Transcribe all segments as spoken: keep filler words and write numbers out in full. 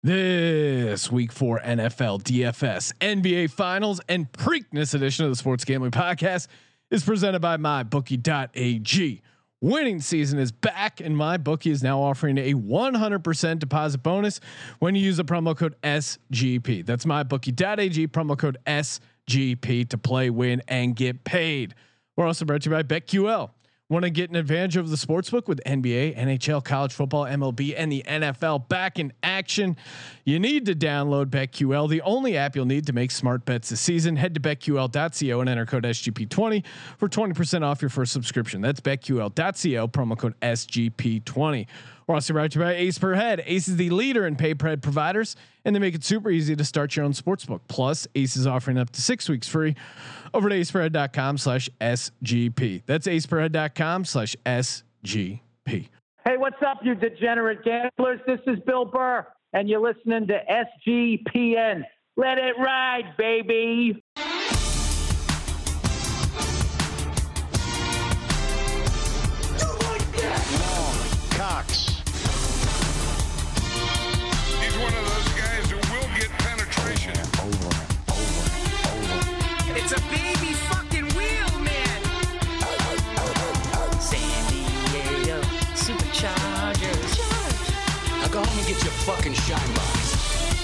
This week four N F L, D F S, N B A Finals, and Preakness edition of the Sports Gambling Podcast is presented by my bookie dot a g. Winning season is back, and MyBookie is now offering a one hundred percent deposit bonus when you use the promo code S G P. That's my bookie dot a g, promo code S G P to play, win, and get paid. We're also brought to you by BetQL. Want to get an advantage of the sportsbook with N B A, N H L, college football, M L B, and the N F L back in action? You need to download BetQL, the only app you'll need to make smart bets this season. Head to bet Q L dot co and enter code S G P twenty for twenty percent off your first subscription. That's bet Q L dot co, promo code S G P twenty. We're also brought to you by Ace Per Head. Ace is the leader in pay per head providers, and they make it super easy to start your own sportsbook. Plus, Ace is offering up to six weeks free over to ace per head dot com slash S G P. That's ace per head dot com slash S G P. Hey, what's up, you degenerate gamblers? This is Bill Burr, and you're listening to S G P N. Let it ride, baby. Cox. He's one of those guys who will get penetration. Over, over, over. It's a baby fucking wheel, man. San Diego Superchargers. Now go home and get your fucking shine box.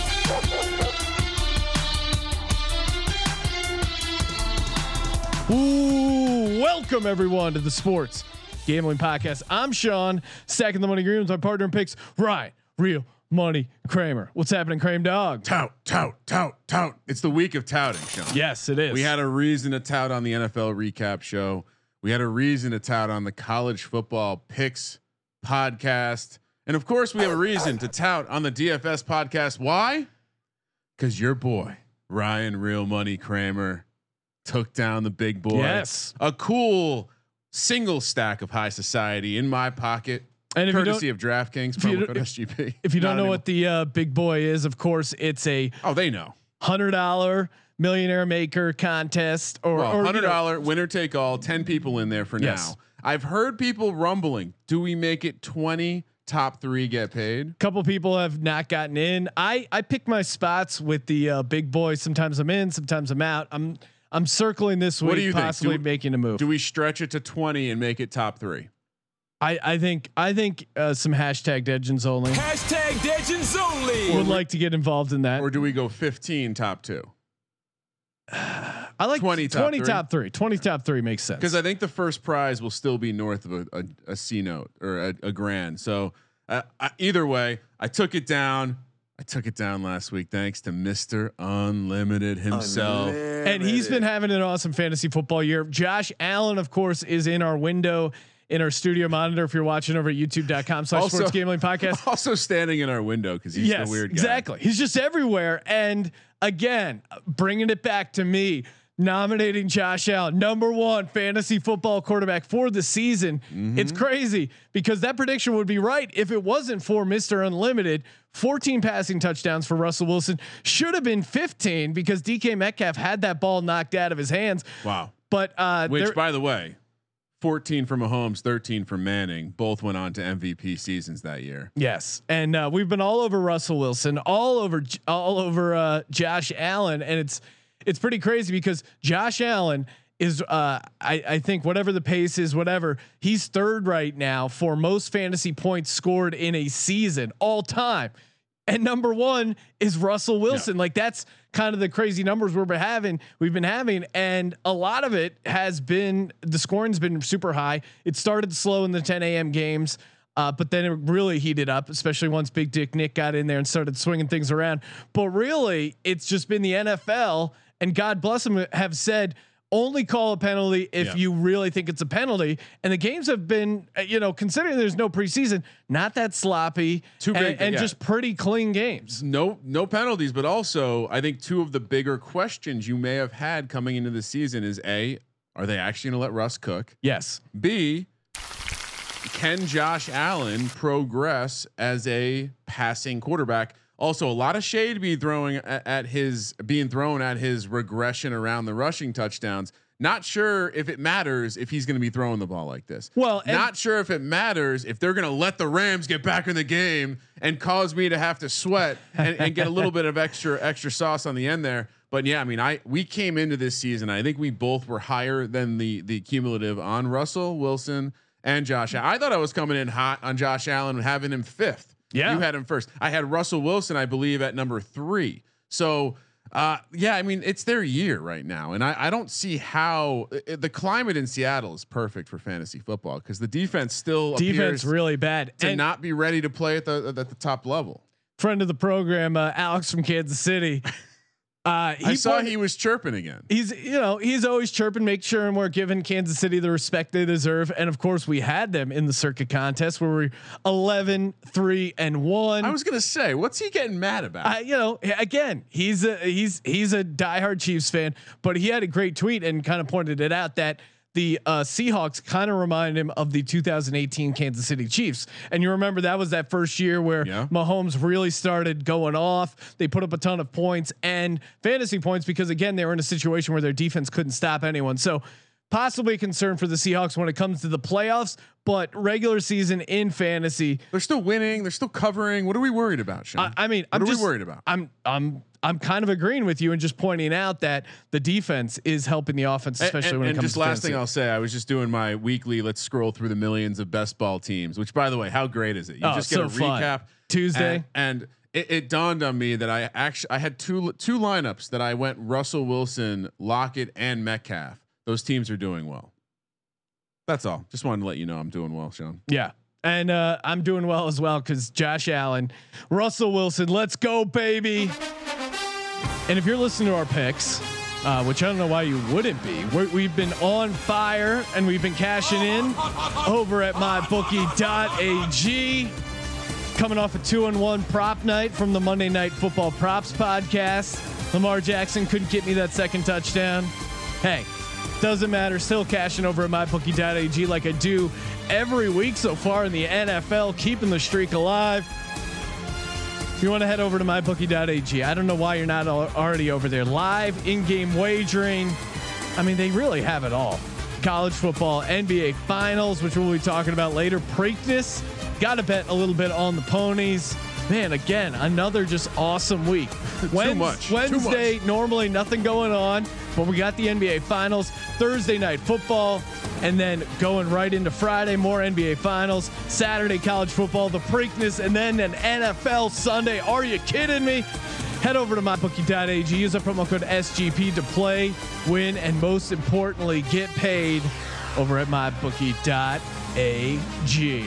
Ooh, welcome everyone to the Sports Gambling Podcast. I'm Sean, stacking the money green with my partner in picks, Ryan, Real Money Kramer. What's happening, Kramer Dog? Tout, tout, tout, tout. It's the week of touting, Sean. Yes, it is. We had a reason to tout on the N F L recap show. We had a reason to tout on the college football picks podcast. And of course, we have a reason to tout on the D F S podcast. Why? Because your boy, Ryan Real Money Kramer, took down the big boy. Yes. A cool single stack of high society in my pocket. And if courtesy you of DraftKings, if you promo code if- S G P. If you don't Not know anymore. what the uh, big boy is, of course, it's a Oh, they know. hundred dollar millionaire maker contest, or, Well, or hundred you know, dollar winner take all. Ten people in there for Yes. now. I've heard people rumbling. Do we make it twenty? Top three get paid. couple people have not gotten in. I I pick my spots with the uh, big boy. Sometimes I'm in, sometimes I'm out. I'm I'm circling this week, What do you think? possibly Do- making a move. Do we stretch it to twenty and make it top three? I I think I think uh, some hashtag Degens only Hashtag Degens only. would like to get involved in that. Or do we go fifteen top two? I like twenty top twenty three? top three. twenty top three makes sense. Because I think the first prize will still be north of a, a, a C note or a, a grand. So uh, I, either way, I took it down. I took it down last week thanks to Mister Unlimited himself. And he's been having an awesome fantasy football year. Josh Allen, of course, is in our window in our studio monitor. If you're watching over at youtube dot com slash Also- sports gambling podcast. Also standing in our window because he's Yes, the weird guy. exactly. He's just everywhere. And again, bringing it back to me, nominating Josh Allen, number one fantasy football quarterback for the season. Mm-hmm. It's crazy because that prediction would be right if it wasn't for Mister Unlimited. fourteen passing touchdowns for Russell Wilson, should have been fifteen because D K Metcalf had that ball knocked out of his hands. Wow. But uh, Which, there- by the way, fourteen from Mahomes, thirteen from Manning, both went on to M V P seasons that year. Yes, and uh, we've been all over Russell Wilson, all over, all over uh, Josh Allen, and it's it's pretty crazy because Josh Allen is, uh, I, I think, whatever the pace is, whatever, he's third right now for most fantasy points scored in a season all time, and number one is Russell Wilson. Yeah. Like that's kind of the crazy numbers we're having, we've been having, and a lot of it has been the scoring's been super high. It started slow in the ten a.m. games. Uh, but then it really heated up, especially once Big Dick Nick got in there and started swinging things around. But really, it's just been the N F L, and God bless them, have said only call a penalty if Yeah. you really think it's a penalty. And the games have been, uh, you know, considering there's no preseason, not that sloppy, Too and, big, and yeah. just pretty clean games. No, no penalties, but also I think two of the bigger questions you may have had coming into the season is A, are they actually going to let Russ cook? Yes. B, can Josh Allen progress as a passing quarterback? Also, a lot of shade be throwing at, at his being thrown at his regression around the rushing touchdowns. Not sure if it matters if he's going to be throwing the ball like this. Well, not sure if it matters if they're going to let the Rams get back in the game and cause me to have to sweat and, and get a little bit of extra extra sauce on the end there. But yeah, I mean, I we came into this season. I think we both were higher than the the cumulative on Russell Wilson and Josh. I thought I was coming in hot on Josh Allen and having him fifth. Yeah, you had him first. I had Russell Wilson, I believe, at number three. So. Uh, yeah, I mean, it's their year right now. And I, I don't see how uh, the climate in Seattle is perfect for fantasy football because the defense still defense really bad to and not be ready to play at the, at the top level. Friend of the program, uh, Alex from Kansas City. Uh, he I saw pointed, he was chirping again. He's, you know, he's always chirping, make sure and we're giving Kansas City the respect they deserve. And of course we had them in the circuit contest where we're eleven, three and one. I was going to say, what's he getting mad about? Uh, you know, again, he's a, he's, he's a diehard Chiefs fan, but he had a great tweet and kind of pointed it out that the uh, Seahawks kind of reminded him of the two thousand eighteen Kansas City Chiefs. And you remember that was that first year where yeah. Mahomes really started going off. They put up a ton of points and fantasy points because again, they were in a situation where their defense couldn't stop anyone. So possibly a concern for the Seahawks when it comes to the playoffs, but regular season in fantasy, they're still winning. They're still covering. What are we worried about, Sean? I, I mean, what I'm are just we worried about? I'm, I'm, I'm kind of agreeing with you and just pointing out that the defense is helping the offense, especially and, and, when it and comes just to last fantasy. thing I'll say, I was just doing my weekly. Let's scroll through the millions of best ball teams. Which, by the way, how great is it? You oh, just get so a fun. recap Tuesday, and, and it, it dawned on me that I actually I had two two lineups that I went Russell Wilson, Lockett, and Metcalf. Those teams are doing well. That's all. Just wanted to let you know I'm doing well, Sean. Yeah. And uh, I'm doing well as well because Josh Allen, Russell Wilson, let's go, baby. And if you're listening to our picks, uh, which I don't know why you wouldn't be, we're, we've been on fire and we've been cashing in over at my bookie dot a g. Coming off a two and one prop night from the Monday Night Football Props podcast. Lamar Jackson couldn't get me that second touchdown. Hey, doesn't matter. Still cashing over at my bookie dot a g like I do every week so far in the N F L, keeping the streak alive. If you want to head over to my bookie dot a g, I don't know why you're not already over there. Live in-game wagering. I mean, they really have it all. College football, N B A finals, which we'll be talking about later. Preakness, got to bet a little bit on the ponies. Man, again, another just awesome week. Too much. Wednesday, Too much. normally nothing going on, but we got the N B A finals, Thursday night football, and then going right into Friday, more N B A finals, Saturday college football, the Preakness, and then an N F L Sunday. Are you kidding me? Head over to my bookie dot a g, use the promo code S G P to play, win, and most importantly, get paid over at my bookie dot a g.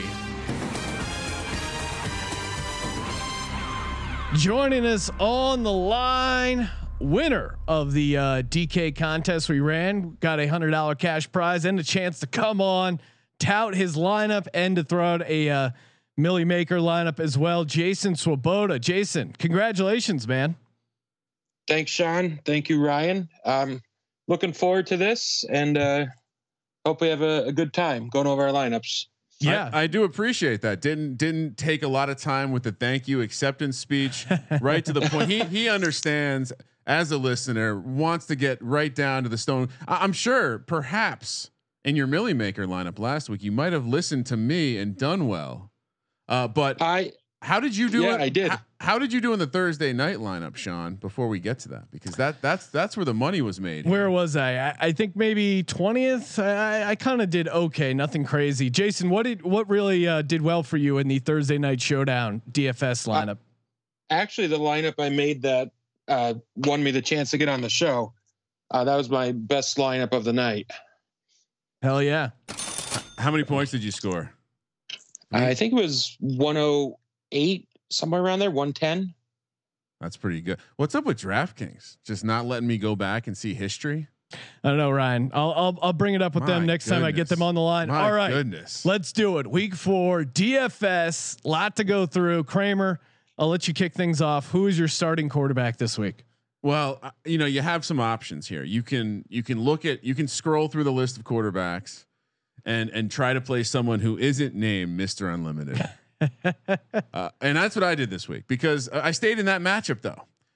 Joining us on the line, winner of the uh, D K contest we ran, got a hundred dollar cash prize and a chance to come on, tout his lineup, and to throw out a uh, Millie Maker lineup as well. Jason Swoboda. Jason, congratulations, man. Thanks, Sean. Thank you, Ryan. Um, looking forward to this, and uh, hope we have a, a good time going over our lineups. Yeah, I, I do appreciate that. Didn't didn't take a lot of time with the thank you acceptance speech. Right to the point. He he understands as a listener, wants to get right down to the stone. I, I'm sure, perhaps in your Millie Maker lineup last week, you might have listened to me and done well. Uh, but I how did you do yeah, it? I did. How, how did you do in the Thursday night lineup, Sean? Before we get to that, because that that's that's where the money was made. Where was I? I, I think maybe twentieth. I, I kind of did okay, nothing crazy. Jason, what did what really uh, did well for you in the Thursday night showdown D F S lineup? Uh, actually, the lineup I made that uh, won me the chance to get on the show. Uh, that was my best lineup of the night. Hell yeah! How many points did you score? I think it was one oh eight, somewhere around there, one ten. That's pretty good. What's up with DraftKings? Just not letting me go back and see history. I don't know, Ryan. I'll I'll, I'll bring it up with My them next goodness. time I get them on the line. My All right, goodness. let's do it. Week four D F S. Lot to go through. Kramer, I'll let you kick things off. Who is your starting quarterback this week? Well, uh, you know, you have some options here. You can you can look at you can scroll through the list of quarterbacks and and try to play someone who isn't named Mister Unlimited. uh, and that's what I did this week because I stayed in that matchup though,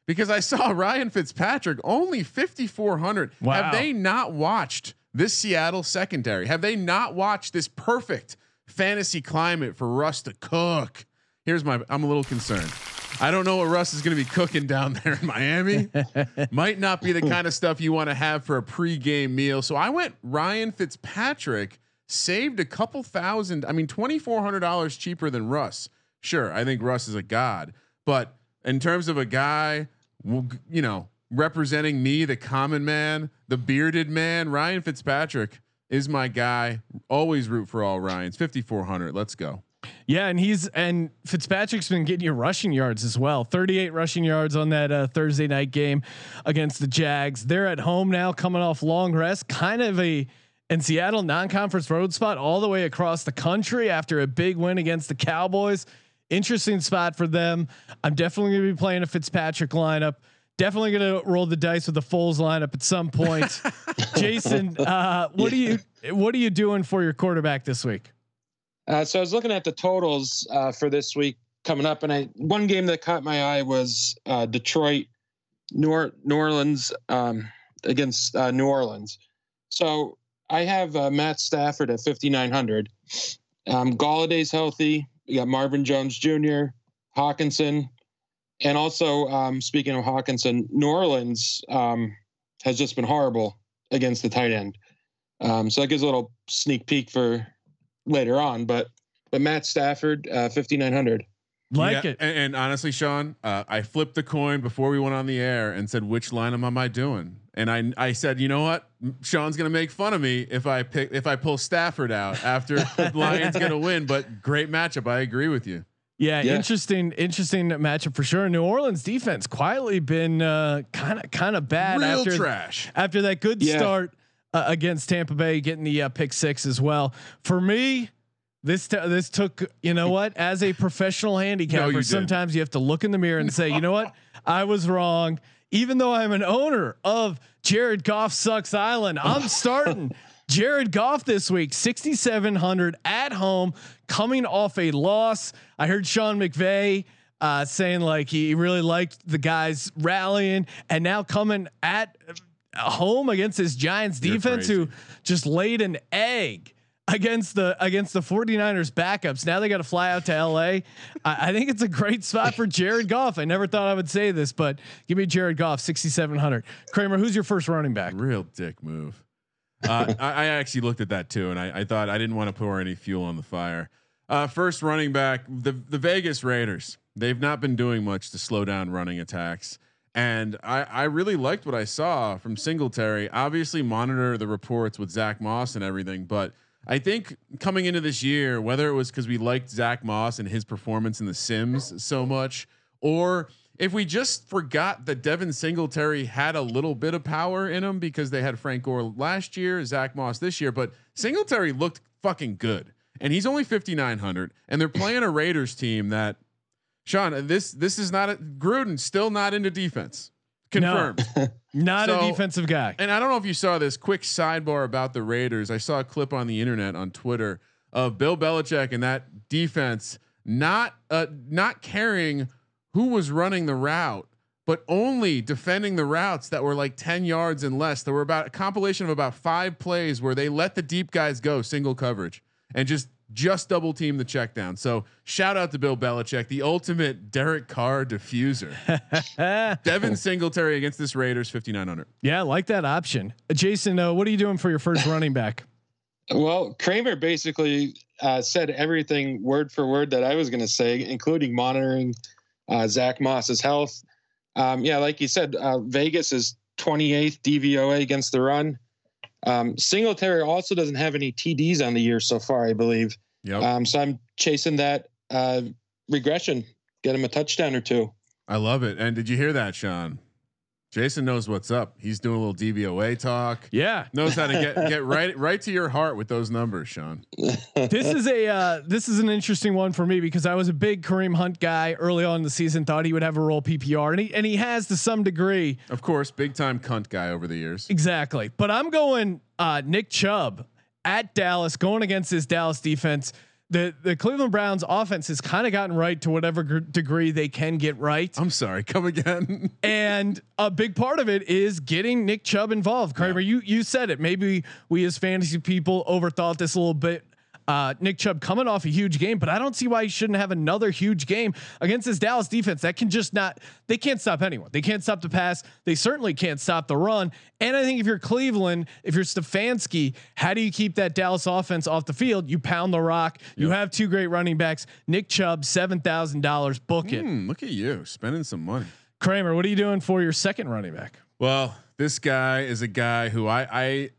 because I saw Ryan Fitzpatrick only fifty-four hundred. Wow. Have they not watched this Seattle secondary? Have they not watched this perfect fantasy climate for Russ to cook? Here's my, I'm a little concerned. I don't know what Russ is going to be cooking down there in Miami. Might not be the kind of stuff you want to have for a pregame meal. So I went Ryan Fitzpatrick, saved a couple thousand. I mean, twenty-four hundred dollars cheaper than Russ. Sure, I think Russ is a god, but in terms of a guy, you know, representing me, the common man, the bearded man, Ryan Fitzpatrick is my guy. Always root for all Ryans. fifty-four hundred. Let's go. Yeah, and he's and Fitzpatrick's been getting you rushing yards as well. thirty-eight rushing yards on that uh, Thursday night game against the Jags. They're at home now, coming off long rest. Kind of a in Seattle non-conference road spot all the way across the country after a big win against the Cowboys. Interesting spot for them. I'm definitely going to be playing a Fitzpatrick lineup. Definitely going to roll the dice with the Foles lineup at some point. Jason, uh, what are you what are you doing for your quarterback this week? Uh, so I was looking at the totals uh, for this week coming up, and I one game that caught my eye was uh, Detroit, New, or- New Orleans um, against uh, New Orleans. So I have uh, Matt Stafford at fifty-nine hundred. Um, Galladay's healthy. You got Marvin Jones Junior, Hawkinson, and also um, speaking of Hawkinson, New Orleans um, has just been horrible against the tight end. Um, so that gives a little sneak peek for later on, but but Matt Stafford, uh, fifty-nine hundred. Like yeah, it. And, and honestly, Sean, uh, I flipped the coin before we went on the air and said, which lineup am I doing? And I I said, you know what? Sean's gonna make fun of me if I pick if I pull Stafford out after the Lions gonna win. But great matchup. I agree with you. Yeah, Yeah. interesting, interesting matchup for sure. New Orleans defense quietly been kind of kind of bad Real after trash. after that good Yeah. start uh, against Tampa Bay, getting the uh, pick six as well. For me, this t- this took, you know what, as a professional handicapper, No, you sometimes you have to look in the mirror and say, you know what, I was wrong. Even though I'm an owner of Jared Goff Sucks Island, I'm starting Jared Goff this week, sixty-seven hundred at home, coming off a loss. I heard Sean McVay uh, saying like he really liked the guys rallying, and now coming at home against this Giants You're defense crazy. who just laid an egg against the against the 49ers backups. Now they got to fly out to L A. I, I think it's a great spot for Jared Goff. I never thought I would say this, but give me Jared Goff, sixty-seven hundred. Kramer, who's your first running back? Real dick move. Uh, I, I actually looked at that too, and I, I thought I didn't want to pour any fuel on the fire. Uh, first running back, the the Vegas Raiders. They've not been doing much to slow down running attacks, and I, I really liked what I saw from Singletary. Obviously, monitor the reports with Zach Moss and everything, but I think coming into this year, whether it was because we liked Zach Moss and his performance in the Sims so much, or if we just forgot that Devin Singletary had a little bit of power in him because they had Frank Gore last year, Zach Moss this year, but Singletary looked fucking good, and he's only fifty-nine hundred, and they're playing a Raiders team that, Sean, this this is not a, Gruden still not into defense. Confirmed. No, not So- a defensive guy. And I don't know if you saw this quick sidebar about the Raiders. I saw a clip on the internet on Twitter of Bill Belichick and that defense not uh, not caring who was running the route, but only defending the routes that were like ten yards and less. There were about a compilation of about five plays where they let the deep guys go single coverage and just just double team the check down. So shout out to Bill Belichick, the ultimate Derek Carr diffuser. Devin Singletary against this Raiders fifty-nine hundred. Yeah, I like that option. Uh, Jason, uh, what are you doing for your first running back? Well, Kramer basically uh, said everything word for word that I was going to say, including monitoring uh, Zach Moss's health. Um, yeah, like you said, uh, Vegas is twenty-eighth D V O A against the run. Um, Singletary also doesn't have any T Ds on the year so far, I believe. Yep. Um, so I'm chasing that uh, regression, get him a touchdown or two. I love it. And did you hear that, Sean? Jason knows what's up. He's doing a little D V O A talk. Yeah, Knows how to get get right right to your heart with those numbers, Sean. this is a uh, this is an interesting one for me because I was a big Kareem Hunt guy early on in the season. Thought he would have a role P P R, and he and he has to some degree. Of course, big time cunt guy over the years. Exactly, but I'm going uh, Nick Chubb at Dallas, going against this Dallas defense. the the Cleveland Browns offense has kind of gotten right to whatever gr- degree they can get right. I'm sorry, come again. And a big part of it is getting Nick Chubb involved. Kramer, yeah. you you said it. Maybe we as fantasy people overthought this a little bit. Uh, Nick Chubb coming off a huge game, but I don't see why he shouldn't have another huge game against this Dallas defense that can just not, they can't stop anyone. They can't stop the pass. They certainly can't stop the run. And I think if you're Cleveland, if you're Stefanski, how do you keep that Dallas offense off the field? You pound the rock. Yep. You have two great running backs. Nick Chubb, seven thousand dollars. Book it. Mm, look at you spending some money. Kramer, what are you doing for your second running back? Well, this guy is a guy who I, I,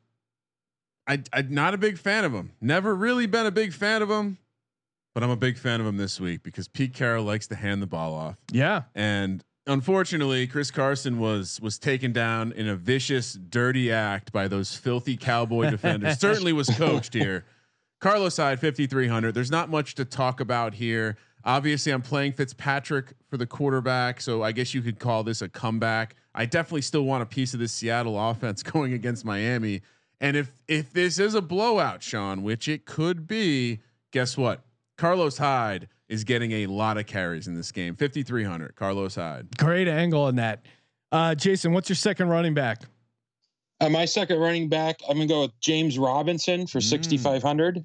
I, I'm not a big fan of him. Never really been a big fan of him, but I'm a big fan of him this week because Pete Carroll likes to hand the ball off. Yeah, and unfortunately, Chris Carson was was taken down in a vicious, dirty act by those filthy Cowboy defenders. Certainly was coached here. Carlos Hyde, fifty-three hundred. There's not much to talk about here. Obviously, I'm playing Fitzpatrick for the quarterback, so I guess you could call this a comeback. I definitely still want a piece of this Seattle offense going against Miami. And if if this is a blowout, Sean, which it could be, guess what? Carlos Hyde is getting a lot of carries in this game. fifty-three hundred. Carlos Hyde. Great angle on that. Uh, Jason, what's your second running back? Uh, my second running back, I'm gonna go with James Robinson for mm. sixty-five hundred.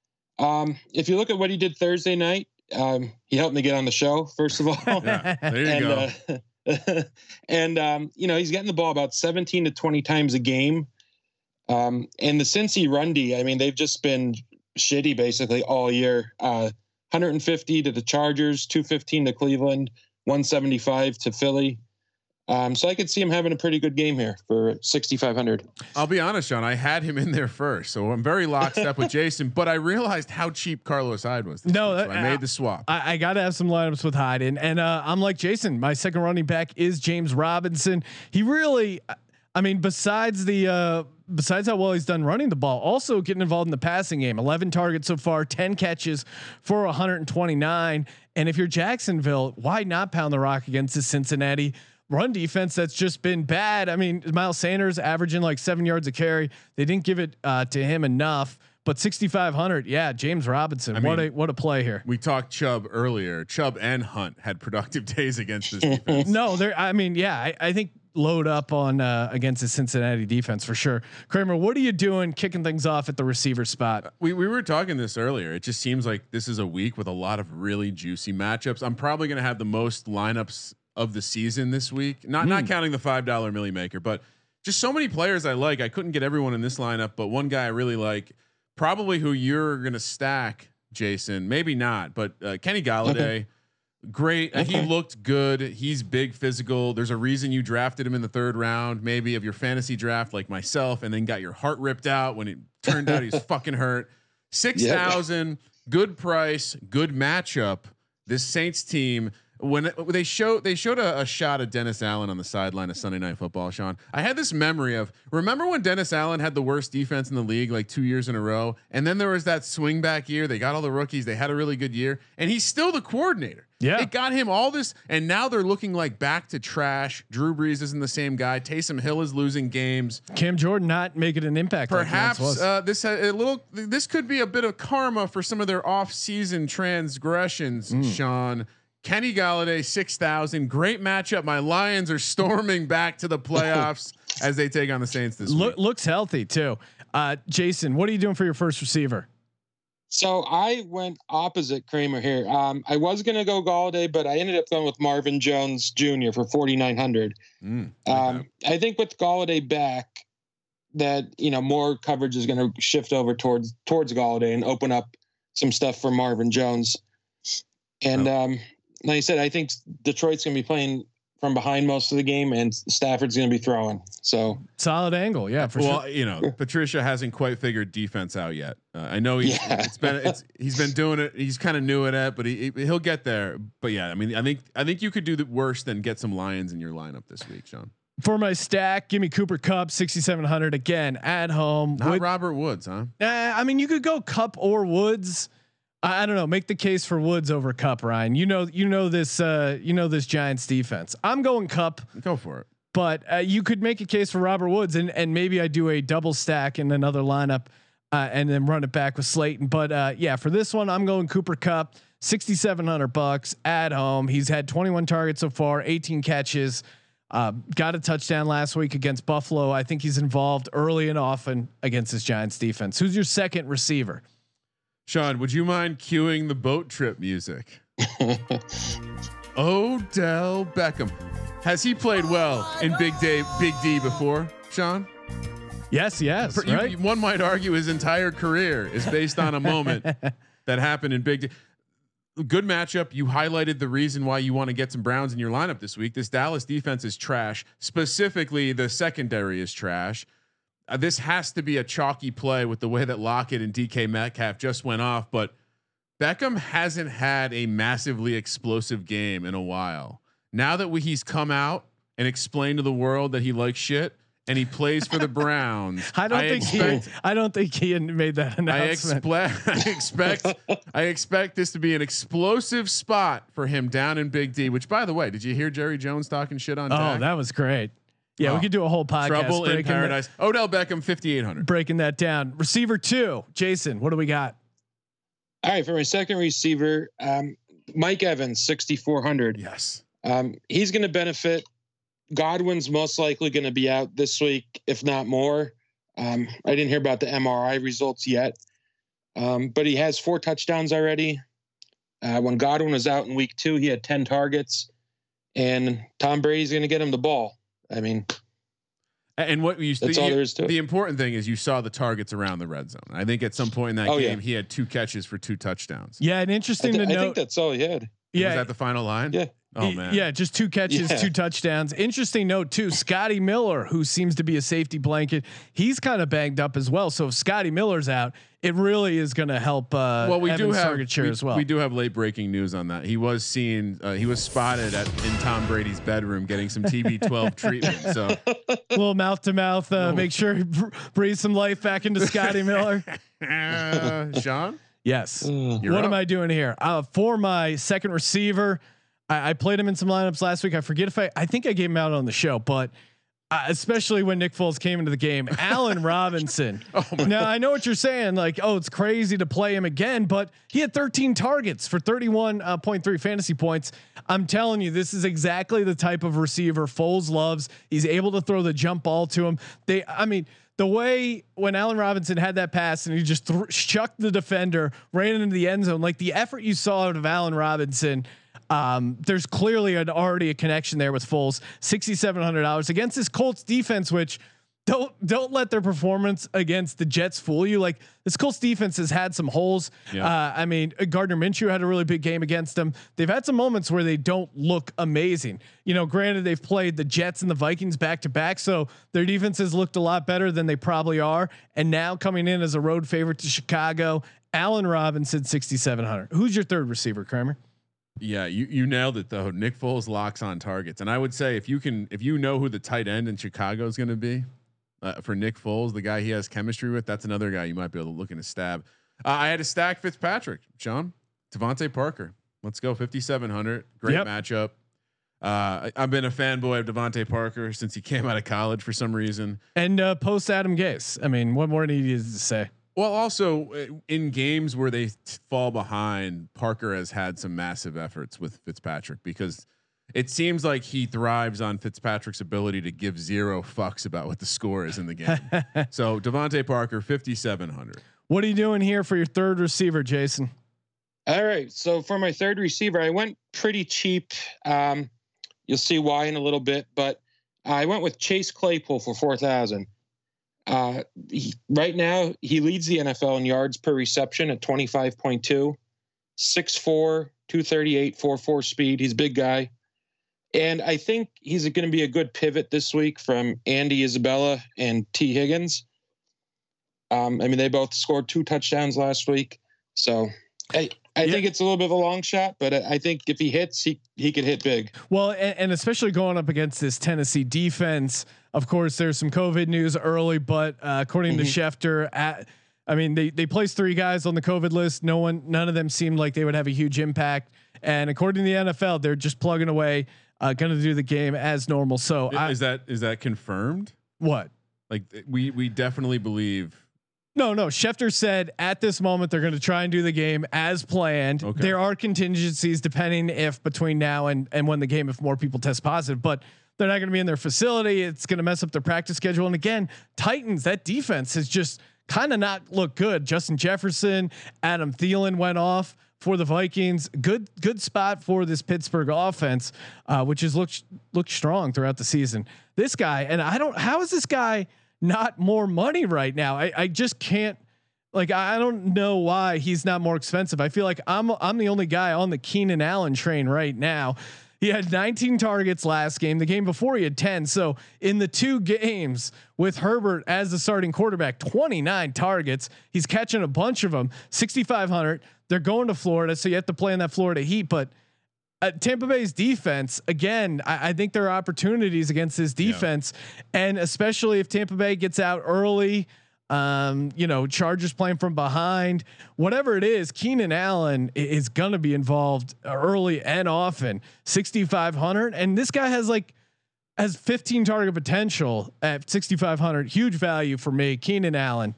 Um, if you look at what he did Thursday night, um, he helped me get on the show. First of all, yeah, there you and, go. Uh, and um, you know, he's getting the ball about seventeen to twenty times a game. Um, and the Cincy run D, I mean, they've just been shitty basically all year. Uh, one fifty to the Chargers, two fifteen to Cleveland, one seventy-five to Philly. Um, so I could see him having a pretty good game here for sixty-five hundred. I'll be honest, Sean, I had him in there first, so I'm very lockstep with Jason, but I realized how cheap Carlos Hyde was. No, week, so I made the swap. I, I got to have some lineups with Hyde, and and uh, I'm like Jason. My second running back is James Robinson. He really, I mean, besides the uh, besides how well he's done running the ball, also getting involved in the passing game. eleven targets so far, ten catches for one twenty-nine. And if you're Jacksonville, why not pound the rock against the Cincinnati run defense that's just been bad? I mean, Miles Sanders averaging like seven yards a carry. They didn't give it uh, to him enough. But sixty-five hundred, yeah, James Robinson. I what mean, a what a play here. We talked Chubb earlier. Chubb and Hunt had productive days against this defense. No, there. I mean, yeah, I, I think load up on uh, against the Cincinnati defense for sure. Kramer, what are you doing kicking things off at the receiver spot? We we were talking this earlier. It just seems like this is a week with a lot of really juicy matchups. I'm probably going to have the most lineups of the season this week. Not mm. not counting the five dollar Millie Maker, but just so many players I like. I couldn't get everyone in this lineup, but one guy I really like, probably who you're going to stack, Jason. Maybe not, but uh, Kenny Galladay. Okay. Great. Uh, he looked good. He's big, physical. There's a reason you drafted him in the third round, maybe of your fantasy draft, like myself, and then got your heart ripped out when it turned out he's fucking hurt. Six thousand, yeah. Good price, good matchup. This Saints team. When it, they show they showed a, a shot of Dennis Allen on the sideline of Sunday Night Football, Sean, I had this memory of, remember when Dennis Allen had the worst defense in the league like two years in a row, and then there was that swing back year. They got all the rookies. They had a really good year, and he's still the coordinator. Yeah, it got him all this, and now they're looking like back to trash. Drew Brees isn't the same guy. Taysom Hill is losing games. Cam Jordan not making an impact. Perhaps like uh, this ha- a little. This could be a bit of karma for some of their off-season transgressions, mm. Sean. Kenny Galladay, six thousand. Great matchup. My Lions are storming back to the playoffs as they take on the Saints this Look, week. Looks healthy too. Uh, Jason, what are you doing for your first receiver? So I went opposite Kramer here. Um, I was going to go Galladay, but I ended up going with Marvin Jones Junior for forty-nine hundred. Mm, um, I think with Galladay back, that, you know, more coverage is going to shift over towards, towards Galladay and open up some stuff for Marvin Jones. And, oh. um, like I said, I think Detroit's going to be playing from behind most of the game, and Stafford's going to be throwing. So solid angle, yeah. For well, sure. you know, Patricia hasn't quite figured defense out yet. Uh, I know he's yeah. it's been it's he's been doing it. He's kind of new at it, but he he'll get there. But yeah, I mean, I think I think you could do the worse than get some Lions in your lineup this week, Sean. For my stack, give me Cooper Kupp, sixty-seven hundred again at home. Not Wood, Robert Woods, huh? Uh, I mean, you could go Kupp or Woods. I don't know. Make the case for Woods over Kupp, Ryan. You know, you know this. Uh, you know this Giants defense. I'm going Kupp. Go for it. But uh, you could make a case for Robert Woods, and and maybe I do a double stack in another lineup. uh, and then run it back with Slayton. But uh, yeah, for this one, I'm going Cooper Kupp, sixty-seven hundred bucks at home. He's had twenty-one targets so far, eighteen catches. Uh, got a touchdown last week against Buffalo. I think he's involved early and often against this Giants defense. Who's your second receiver? Sean, would you mind cueing the boat trip music? Odell Beckham. Has he played well in Big Day, Big D before, Sean? Yes, yes. For, right? you, one might argue his entire career is based on a moment that happened in Big D. Good matchup. You highlighted the reason why you want to get some Browns in your lineup this week. This Dallas defense is trash. Specifically, the secondary is trash. Uh, this has to be a chalky play with the way that Lockett and D K Metcalf just went off, but Beckham hasn't had a massively explosive game in a while. Now that we, he's come out and explained to the world that he likes shit and he plays for the Browns, I don't I think expect, he. I don't think he made that announcement. I expect. I expect. I expect this to be an explosive spot for him down in Big D. Which, by the way, did you hear Jerry Jones talking shit on? Oh, Dak? that was great. Yeah, oh. we could do a whole podcast. Trouble in breaking Paradise. That, Odell Beckham, fifty-eight hundred. breaking that down. Receiver two, Jason. What do we got? All right, for my second receiver, um, Mike Evans, sixty-four hundred. Yes. Um, he's going to benefit. Godwin's most likely going to be out this week, if not more. Um, I didn't hear about the M R I results yet, um, but he has four touchdowns already. Uh, when Godwin was out in week two, he had ten targets, and Tom Brady's going to get him the ball. I mean, and what you that's the, all there is to it. The important thing is you saw the targets around the red zone. I think at some point in that Oh, game, yeah. he had two catches for two touchdowns. Yeah, and I, interesting th- to I note. think that's all he had. yeah, Was that the final line? Yeah. Oh Y- man. Yeah, just two catches, Yeah. two touchdowns. Interesting note too. Scotty Miller, who seems to be a safety blanket, he's kind of banged up as well. So if Scotty Miller's out, it really is going to help. Uh, Well, we do Evans' have target share we, as well. we do have late breaking news on that. He was seen. Uh, he was spotted at in Tom Brady's bedroom getting some T B twelve treatment. So little mouth to mouth. Uh, make sure you br- breathe some life back into Scotty Miller. uh, Sean, Yes. Mm. You're what up. am I doing here? Uh, for my second receiver, I, I played him in some lineups last week. I forget if I, I think I gave him out on the show, but uh, especially when Nick Foles came into the game, Allen Robinson. Oh now I know what you're saying. Like, oh, it's crazy to play him again, but he had thirteen targets for thirty-one point three fantasy points. I'm telling you, this is exactly the type of receiver Foles loves. He's able to throw the jump ball to him. They, I mean, the way when Allen Robinson had that pass and he just th- chucked the defender, ran into the end zone, like the effort you saw out of Allen Robinson, um, there's clearly an, already a connection there with Foles. sixty-seven hundred dollars against this Colts defense, which don't don't let their performance against the Jets fool you. Like this Colts defense has had some holes. Yeah. Uh, I mean, Gardner Minshew had a really big game against them. They've had some moments where they don't look amazing. You know, granted they've played the Jets and the Vikings back to back, so their defenses looked a lot better than they probably are. And now coming in as a road favorite to Chicago, Allen Robinson, sixty-seven hundred. Who's your third receiver, Kramer? yeah, you you nailed it though. Nick Foles locks on targets, and I would say if you can, if you know who the tight end in Chicago is going to be. Uh, for Nick Foles, the guy he has chemistry with, that's another guy you might be able to look in a stab. Uh, I had to stack Fitzpatrick, Sean, Devontae Parker. Let's go fifty-seven hundred. Great Yep. matchup. Uh, I, I've been a fanboy of Devontae Parker since he came out of college for some reason. And uh, post Adam Gase. I mean, what more do you need to say? Well, also uh, in games where they t- fall behind, Parker has had some massive efforts with Fitzpatrick because it seems like he thrives on Fitzpatrick's ability to give zero fucks about what the score is in the game. So Devontae Parker, fifty-seven hundred. What are you doing here for your third receiver, Jason? All right. So for my third receiver, I went pretty cheap. Um, you'll see why in a little bit, but I went with Chase Claypool for four thousand. Uh, he, right now, he leads the N F L in yards per reception at twenty-five point two, six four, two thirty-eight, four four speed. He's a big guy. And I think he's going to be a good pivot this week from Andy Isabella and T Higgins. Um, I mean, they both scored two touchdowns last week. So I, I Yeah. think it's a little bit of a long shot, but I I think if he hits, he, he could hit big. Well, and, and especially going up against this Tennessee defense. Of course, there's some COVID news early, but uh, according Mhm. to Schefter, at, I mean, they they placed three guys on the COVID list. No one, none of them seemed like they would have a huge impact. And according to the N F L, they're just plugging away, uh, going to do the game as normal. So I, Is that is that confirmed? what? Like we we definitely believe No, no. Schefter said at this moment they're going to try and do the game as planned. Okay. There are contingencies depending if between now and and when the game, if more people test positive, but they're not going to be in their facility. It's going to mess up their practice schedule. And again, Titans, that defense has just kind of not looked good. Justin Jefferson, Adam Thielen went off for the Vikings. Good, good spot for this Pittsburgh offense, uh, which has looked looked strong throughout the season. This guy, and I don't. How is this guy not more money right now? I, I just can't. Like I don't know why he's not more expensive. I feel like I'm I'm the only guy on the Keenan Allen train right now. He had nineteen targets last game. The game before he had ten. So in the two games with Herbert as the starting quarterback, twenty-nine targets. He's catching a bunch of them. sixty-five hundred. They're going to Florida, so you have to play in that Florida heat. But uh, Tampa Bay's defense, again, I, I think there are opportunities against this defense, yeah. and especially if Tampa Bay gets out early. Um, you know, Chargers playing from behind, whatever it is, Keenan Allen is going to be involved early and often. sixty-five hundred, and this guy has like has fifteen target potential at sixty-five hundred. Huge value for me, Keenan Allen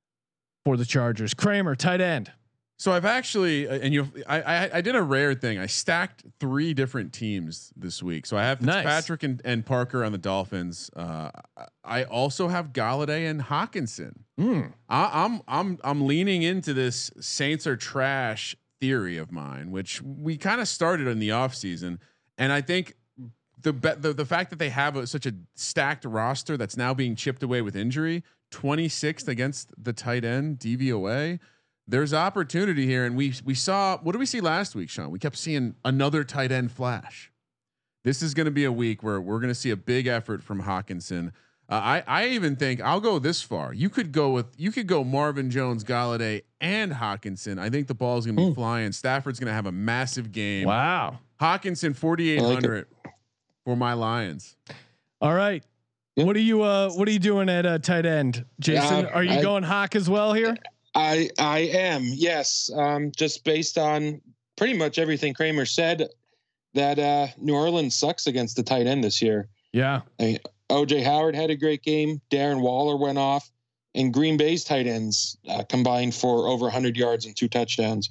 for the Chargers. Kramer, tight end. So I've actually, uh, and you, I, I, I did a rare thing. I stacked three different teams this week. So I have Fitzpatrick nice. and, and Parker on the Dolphins. Uh, I also have Galladay and Hawkinson. Mm. I, I'm, I'm, I'm leaning into this Saints are trash theory of mine, which we kind of started in the off season. And I think the, the, the fact that they have a, such a stacked roster that's now being chipped away with injury, twenty-sixth against the tight end D V O A. There's opportunity here, and we we saw what did we see last week, Sean? We kept seeing another tight end flash. This is going to be a week where we're going to see a big effort from Hawkinson. Uh, I I even think I'll go this far. You could go with you could go Marvin Jones, Galladay, and Hawkinson. I think the ball is going to be mm. flying. Stafford's going to have a massive game. Wow. Hawkinson forty-eight hundred like for my Lions. All right. What are you uh What are you doing at uh, tight end, Jason? Uh, are you I, going Hawk as well here? I I am, yes. Um, just based on pretty much everything Kramer said, that uh, New Orleans sucks against the tight end this year. Yeah. I mean, O J Howard had a great game. Darren Waller went off, and Green Bay's tight ends uh, combined for over one hundred yards and two touchdowns.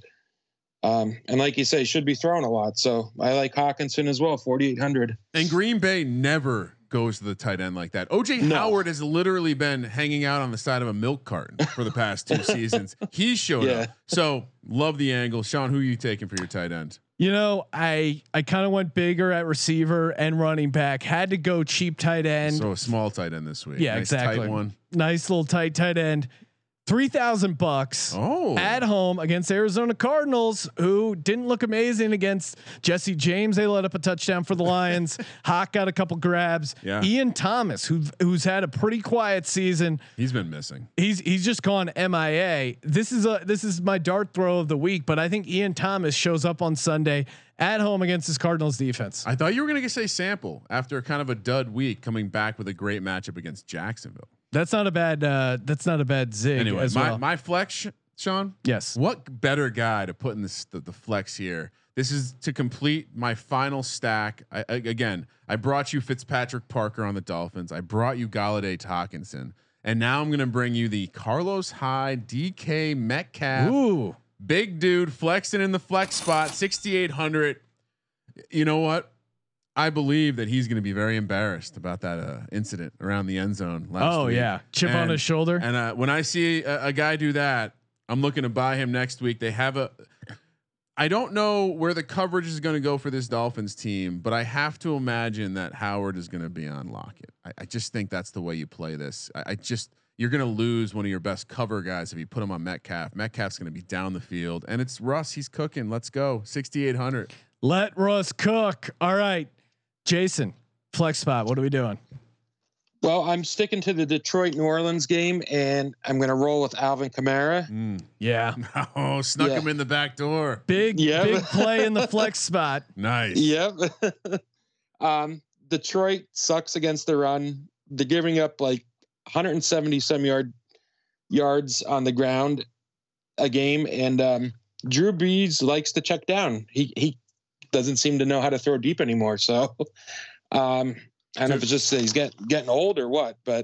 Um, and like you say, should be throwing a lot. So I like Hawkinson as well, forty-eight hundred. And Green Bay never goes to the tight end like that. O J no. Howard has literally been hanging out on the side of a milk carton for the past two seasons. He showed yeah. up. So love the angle. Sean, who are you taking for your tight end? You know, I I kind of went bigger at receiver and running back. Had to go cheap tight end. So a small tight end this week. Yeah, nice exactly. Tight one. Nice little tight tight end. Three thousand bucks oh. at home against Arizona Cardinals, who didn't look amazing against Jesse James. They let up a touchdown for the Lions. Hawk got a couple grabs. Yeah. Ian Thomas, who who's had a pretty quiet season, he's been missing. He's he's just gone M I A. This is a this is my dart throw of the week, but I think Ian Thomas shows up on Sunday at home against his Cardinals defense. I thought you were going to say Sample after kind of a dud week, coming back with a great matchup against Jacksonville. That's not a bad. Uh, that's not a bad zig. Anyway, as my well. my flex, Sean. Yes. What better guy to put in this the, the flex here? This is to complete my final stack. I, I, again, I brought you Fitzpatrick Parker on the Dolphins. I brought you Galladay Hawkinson, and now I'm going to bring you the Carlos Hyde, D K Metcalf. Ooh, big dude flexing in the flex spot, sixty-eight hundred. You know what? I believe that he's going to be very embarrassed about that uh, incident around the end zone last oh, week. Oh yeah, chip and, on his shoulder. And uh, when I see a, a guy do that, I'm looking to buy him next week. They have a. I don't know where the coverage is going to go for this Dolphins team, but I have to imagine that Howard is going to be on Lockett. I, I just think that's the way you play this. I, I just you're going to lose one of your best cover guys if you put him on Metcalf. Metcalf's going to be down the field, and it's Russ. He's cooking. Let's go. sixty-eight hundred. Let Russ cook. All right. Jason, flex spot. What are we doing? Well, I'm sticking to the Detroit New Orleans game, and I'm going to roll with Alvin Kamara. Mm. Yeah. Oh, snuck yeah. him in the back door. Big, yep. big play in the flex spot. Nice. Yep. um, Detroit sucks against the run. They're giving up like one hundred seventy some yard yards on the ground a game, and um, Drew Brees likes to check down. He he. doesn't seem to know how to throw deep anymore. So um, I don't know if it's just he's getting getting old or what, but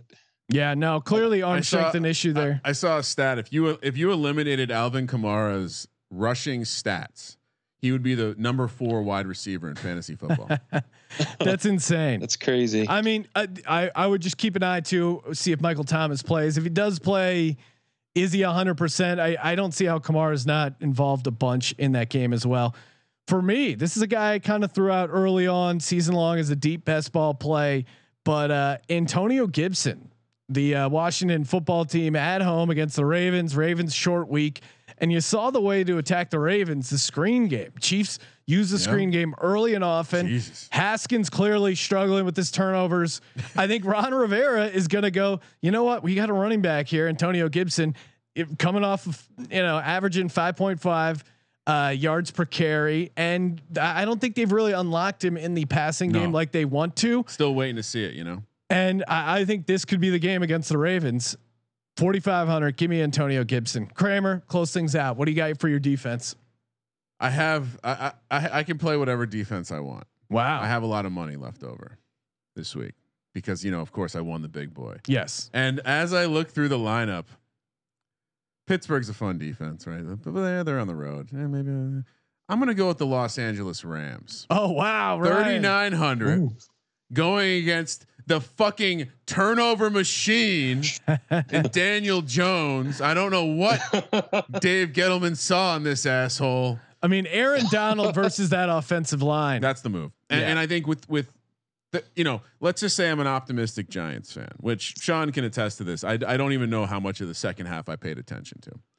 Yeah, no, clearly arm I strength saw- an issue there. I, I saw a stat. If you if you eliminated Alvin Kamara's rushing stats, he would be the number four wide receiver in fantasy football. That's insane. That's crazy. I mean, I, I I would just keep an eye to see if Michael Thomas plays. If he does play, is he a hundred percent? I I don't see how Kamara is not involved a bunch in that game as well. For me, this is a guy I kind of threw out early on season long as a deep best ball play, but uh, Antonio Gibson, the uh, Washington football team at home against the Ravens. Ravens short week, and you saw the way to attack the Ravens, the screen game. Chiefs use the Yeah. screen game early and often. Jesus. Haskins clearly struggling with his turnovers. I think Ron Rivera is going to go, you know what? We got a running back here, Antonio Gibson, it, coming off of, you know, averaging five point five uh, yards per carry. And I don't think they've really unlocked him in the passing No. game like they want to. Still waiting to see it, you know. And I, I think this could be the game against the Ravens. forty-five hundred. Give me Antonio Gibson. Kramer, close things out. What do you got for your defense? I have I, I I can play whatever defense I want. Wow. I have a lot of money left over this week because you know, of course, I won the big boy. Yes. And as I look through the lineup, Pittsburgh's a fun defense, right? But they're they're on the road. Eh, maybe uh, I'm going to go with the Los Angeles Rams. Oh wow. Ryan. thirty-nine hundred going against the fucking turnover machine and Daniel Jones. I don't know what Dave Gettleman saw in this asshole. I mean, Aaron Donald versus that offensive line. That's the move. And, Yeah. and I think with, with the, you know, let's just say I'm an optimistic Giants fan, which Sean can attest to this. I, I don't even know how much of the second half I paid attention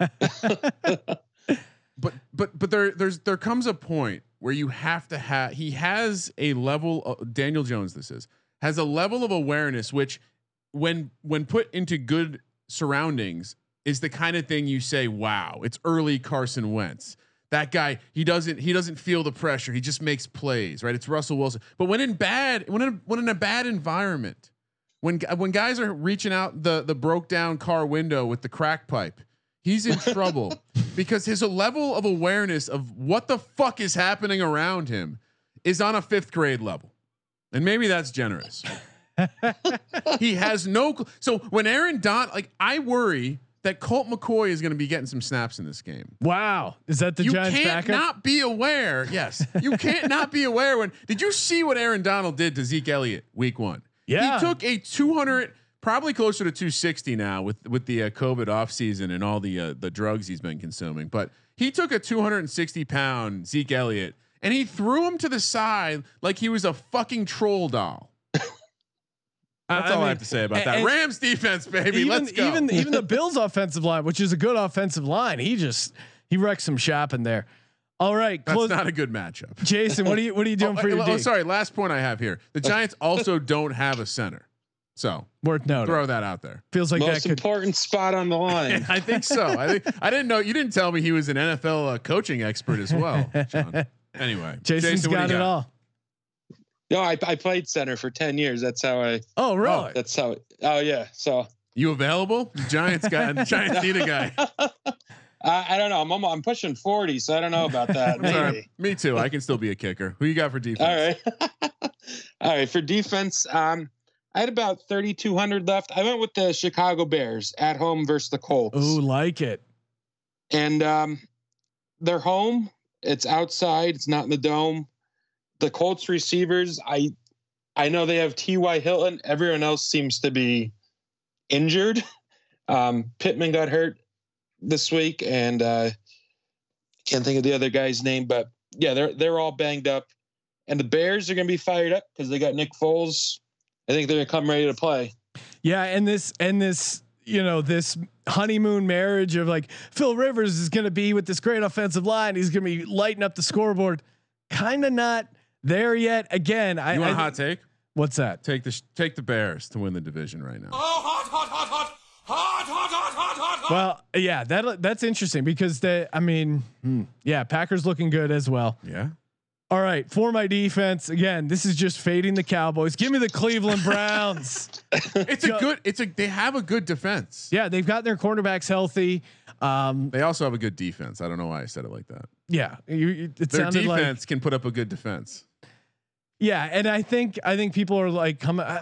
to, but, but, but there, there's, there comes a point where you have to have, he has a level of, Daniel Jones, this is, has a level of awareness, which when, when put into good surroundings is the kind of thing you say, wow, it's early Carson Wentz. That guy, he doesn't he doesn't feel the pressure. He just makes plays, right? It's Russell Wilson. But when in bad, when in, when in a bad environment, when when guys are reaching out the the broke down car window with the crack pipe, he's in trouble because his level of awareness of what the fuck is happening around him is on a fifth grade level, and maybe that's generous. He has no. Cl- so when Aaron Don, like I worry that Colt McCoy is going to be getting some snaps in this game. Wow. Is that the You Giants can't backup? not be aware. Yes, you can't not be aware. When did you see what Aaron Donald did to Zeke Elliott week one? Yeah. He took a two hundred, probably closer to two sixty now with with the uh, COVID offseason and all the uh, the drugs he's been consuming. But he took a two hundred sixty pound Zeke Elliott and he threw him to the side like he was a fucking troll doll. That's I all mean, I have to say about and- that. and Rams defense, baby. even, Let's go. Even even the Bills offensive line, which is a good offensive line, he just he wrecked some shop in there. All right, That's close. not a good matchup. Jason, what are you what are you doing oh, for your oh, D? sorry. Last point I have here: the Giants also don't have a center, so Worth noting. throw that out there. Feels like that Most could. important spot on the line. I think so. I think I didn't know. You didn't tell me he was an N F L uh, coaching expert as well. John. Anyway, Jason's Jason, what got do it you all. No, I, I played center for ten years. That's how I. Oh really? That's how. Oh yeah. So You available? The Giants got the Giants need a guy. I, I don't know. I'm almo- I'm pushing forty, so I don't know about that. It's all right. Maybe. Me too. I can still be a kicker. Who you got for All defense? right. All right. For defense, um, I had about thirty-two hundred left. I went with the Chicago Bears at home versus the Colts. Ooh, like it. And um, they're home. It's outside. It's not in the dome. The Colts receivers, I I know they have T Y Hilton. Everyone else seems to be injured. Um, Pittman got hurt this week, and uh, can't think of the other guy's name, but yeah, they're they're all banged up. And the Bears are going to be fired up because they got Nick Foles. I think they're going to come ready to play. Yeah, and this and this, you know, this honeymoon marriage of like Phil Rivers is going to be with this great offensive line. He's going to be lighting up the scoreboard. Kind of not there yet. Again, I You want I, a hot take? What's that? Take the take the Bears to win the division right now. Oh, hot, hot, hot, hot. Hot, hot, hot, hot, hot, hot. Well, yeah, that that's interesting because they, I mean, hmm, yeah, Packers looking good as well. Yeah. All right, for my defense, again, this is just fading the Cowboys. Give me the Cleveland Browns. It's a Go- good. It's a. They have a good defense. Yeah, they've got their cornerbacks healthy. Um, They also have a good defense. I don't know why I said it like that. yeah, you, you- it Their sounded defense like can put up a good defense. yeah, and I think I think people are like, come uh,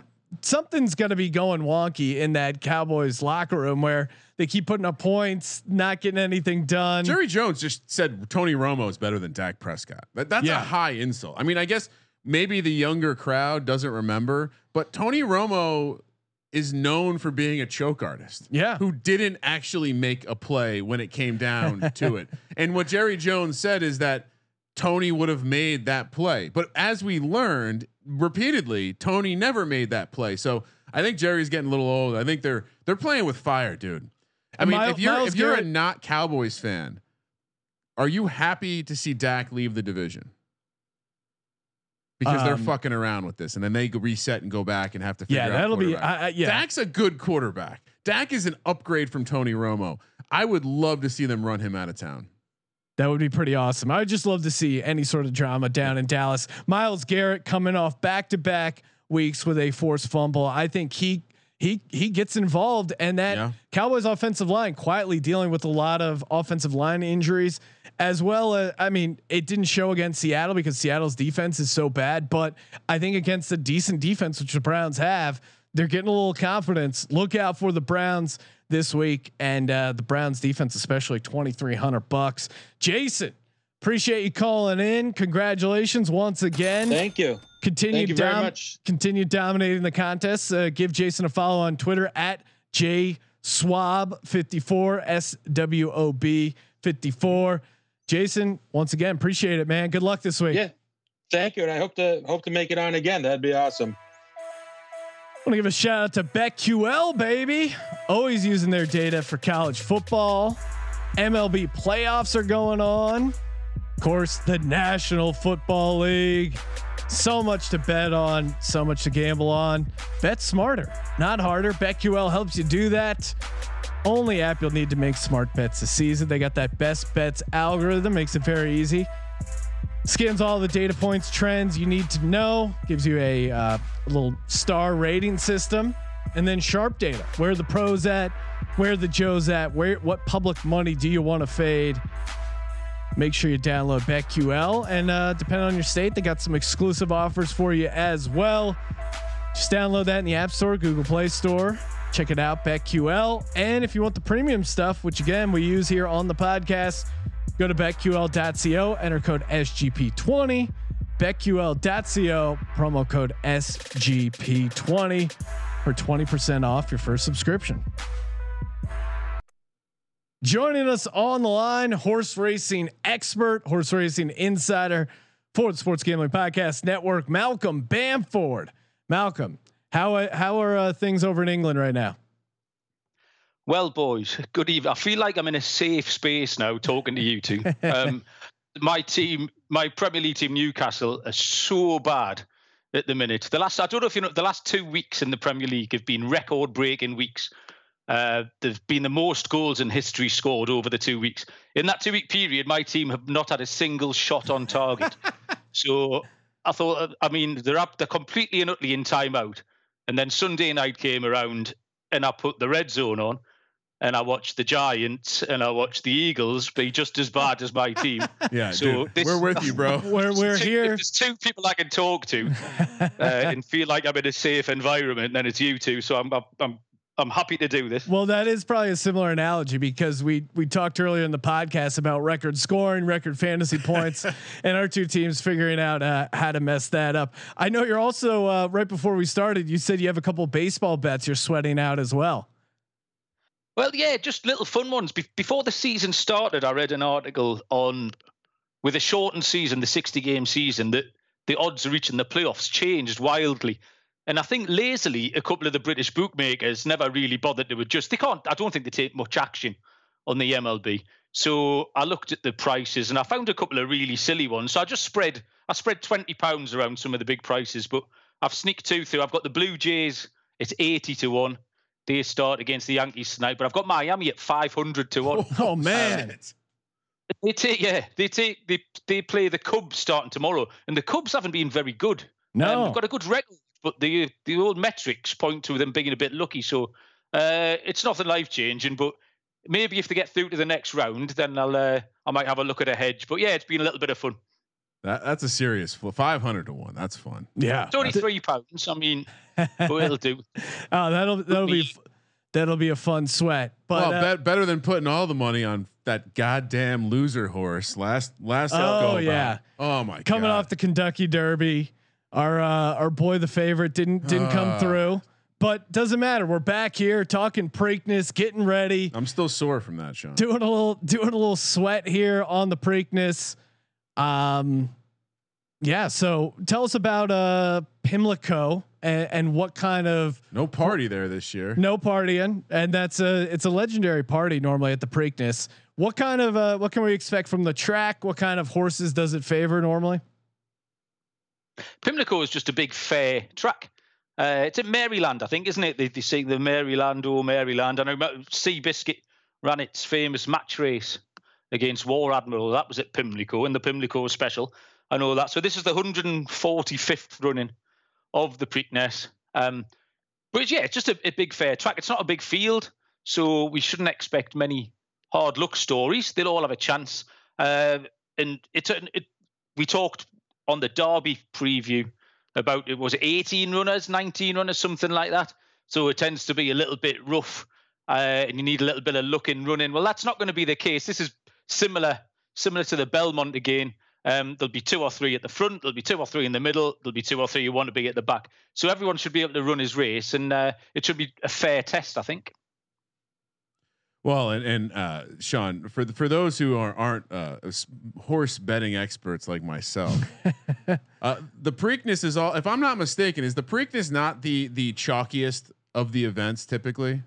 something's going to be going wonky in that Cowboys locker room where they keep putting up points, not getting anything done. Jerry Jones just said Tony Romo is better than Dak Prescott. That, that's Yeah. a high insult. I mean, I guess maybe the younger crowd doesn't remember, but Tony Romo is known for being a choke artist. Yeah. Who didn't actually make a play when it came down to it. And what Jerry Jones said is that Tony would have made that play. But as we learned repeatedly, Tony never made that play. So I think Jerry's getting a little old. I think they're they're playing with fire, dude. I mean, Miles, if you're Miles if you're Garrett, a not Cowboys fan, are you happy to see Dak leave the division? Because um, they're fucking around with this, and then they reset and go back and have to figure yeah, out. That'll be I, I, yeah. Dak's a good quarterback. Dak is an upgrade from Tony Romo. I would love to see them run him out of town. That would be pretty awesome. I would just love to see any sort of drama down in Dallas. Myles Garrett coming off back-to-back weeks with a forced fumble. I think he he he gets involved, and that yeah. Cowboys offensive line quietly dealing with a lot of offensive line injuries, as well as, I mean, it didn't show against Seattle because Seattle's defense is so bad, but I think against a decent defense, which the Browns have, they're getting a little confidence. Look out for the Browns this week, and uh, the Browns defense, especially twenty-three hundred bucks. Jason, appreciate you calling in. Congratulations once again. Thank you. Continue, Thank you dom- very much. continue dominating the contest. Uh, give Jason a follow on Twitter at J Swab fifty-four, S W O B fifty-four. Jason, once again, appreciate it, man. Good luck this week. Yeah, thank you, and I hope to hope to make it on again. That'd be awesome. I want to give a shout out to BetQL, baby. Always using their data for college football. M L B playoffs are going on. Of course, the National Football League. So much to bet on, so much to gamble on. Bet smarter, not harder. BetQL helps you do that. Only app you'll need to make smart bets this season. They got that best bets algorithm, makes it very easy. Scans all the data points, trends you need to know, gives you a uh, little star rating system, and then sharp data. Where are the pros at? Where are the Joes at? Where, what public money do you want to fade? Make sure you download BetQL, and uh, depending on your state, they got some exclusive offers for you as well. Just download that in the App Store, Google Play Store. Check it out, BetQL. And if you want the premium stuff, which again we use here on the podcast, go to bet Q L dot co, enter code S G P twenty, bet Q L dot co, promo code S G P twenty for twenty percent off your first subscription. Joining us on the line, horse racing expert, horse racing insider for the Sports Gambling Podcast Network, Malcolm Bamford. Malcolm, how how are uh, things over in England right now? Well, boys, good evening. I feel like I'm in a safe space now talking to you two. Um, my team, my Premier League team, Newcastle, are so bad at the minute. The last, I don't know if you know, the last two weeks in the Premier League have been record-breaking weeks. Uh, there's been the most goals in history scored over the two weeks. In that two-week period, my team have not had a single shot on target. So I thought, I mean, they're up, they're completely and utterly in timeout. And then Sunday night came around, and I put the red zone on. And I watched the Giants and I watched the Eagles be just as bad as my team. Yeah, so dude, this, we're with you, bro. We're we're two, here. There's two people I can talk to uh, and feel like I'm in a safe environment. And it's you two, so I'm I'm I'm happy to do this. Well, that is probably a similar analogy because we we talked earlier in the podcast about record scoring, record fantasy points, and our two teams figuring out uh, how to mess that up. I know you're also uh, right before we started. You said you have a couple baseball bets you're sweating out as well. Well, yeah, just little fun ones. Be- before the season started, I read an article on, with a shortened season, the sixty game season, that the odds of reaching the playoffs changed wildly. And I think lazily, a couple of the British bookmakers never really bothered to adjust. They can't, I don't think they take much action on the M L B. So I looked at the prices and I found a couple of really silly ones. So I just spread, I spread twenty pounds around some of the big prices, but I've sneaked two through. I've got the Blue Jays, it's eighty to one. They start against the Yankees tonight, but I've got Miami at five hundred to one. Oh man. Um, they take, yeah, they take, they, they play the Cubs starting tomorrow, and the Cubs haven't been very good. No. Um, they've got a good record, but the, the old metrics point to them being a bit lucky. So uh, it's nothing life changing, but maybe if they get through to the next round, then I'll, uh, I might have a look at a hedge, but yeah, it's been a little bit of fun. That that's a serious five hundred to one. That's fun. Yeah, it's only three pounds. I mean, but it'll do. Oh, that'll that'll be that'll be a fun sweat. But well, uh, bet, better than putting all the money on that goddamn loser horse last last. Oh yeah. Oh my. Coming God. off the Kentucky Derby, our uh, our boy the favorite didn't didn't uh, come through. But doesn't matter. We're back here talking Preakness, getting ready. I'm still sore from that, Sean. Doing a little doing a little sweat here on the Preakness. Um, yeah. So tell us about uh Pimlico and, and what kind of no party there this year. No partying, and that's a it's a legendary party normally at the Preakness. What kind of uh, what can we expect from the track? What kind of horses does it favor normally? Pimlico is just a big fair track. Uh, it's in Maryland, I think, isn't it? They, they say the Maryland or Maryland. I know Seabiscuit ran its famous match race against War Admiral. That was at Pimlico in the Pimlico Special. I know that. So this is the one hundred forty-fifth running of the Preakness. Um, but yeah, it's just a, a big fair track. It's not a big field, so we shouldn't expect many hard luck stories. They'll all have a chance. Uh, and it's a, it, we talked on the Derby preview about it was eighteen runners, nineteen runners, something like that. So it tends to be a little bit rough, uh, and you need a little bit of luck in running. Well, that's not going to be the case. This is similar, similar to the Belmont again. Um, there'll be two or three at the front. There'll be two or three in the middle. There'll be two or three who want to be at the back. So everyone should be able to run his race, and uh, it should be a fair test, I think. Well, and and uh, Sean, for the, for those who are, aren't uh, horse betting experts like myself, uh, the Preakness is all. If I'm not mistaken, is the Preakness not the the chalkiest of the events typically?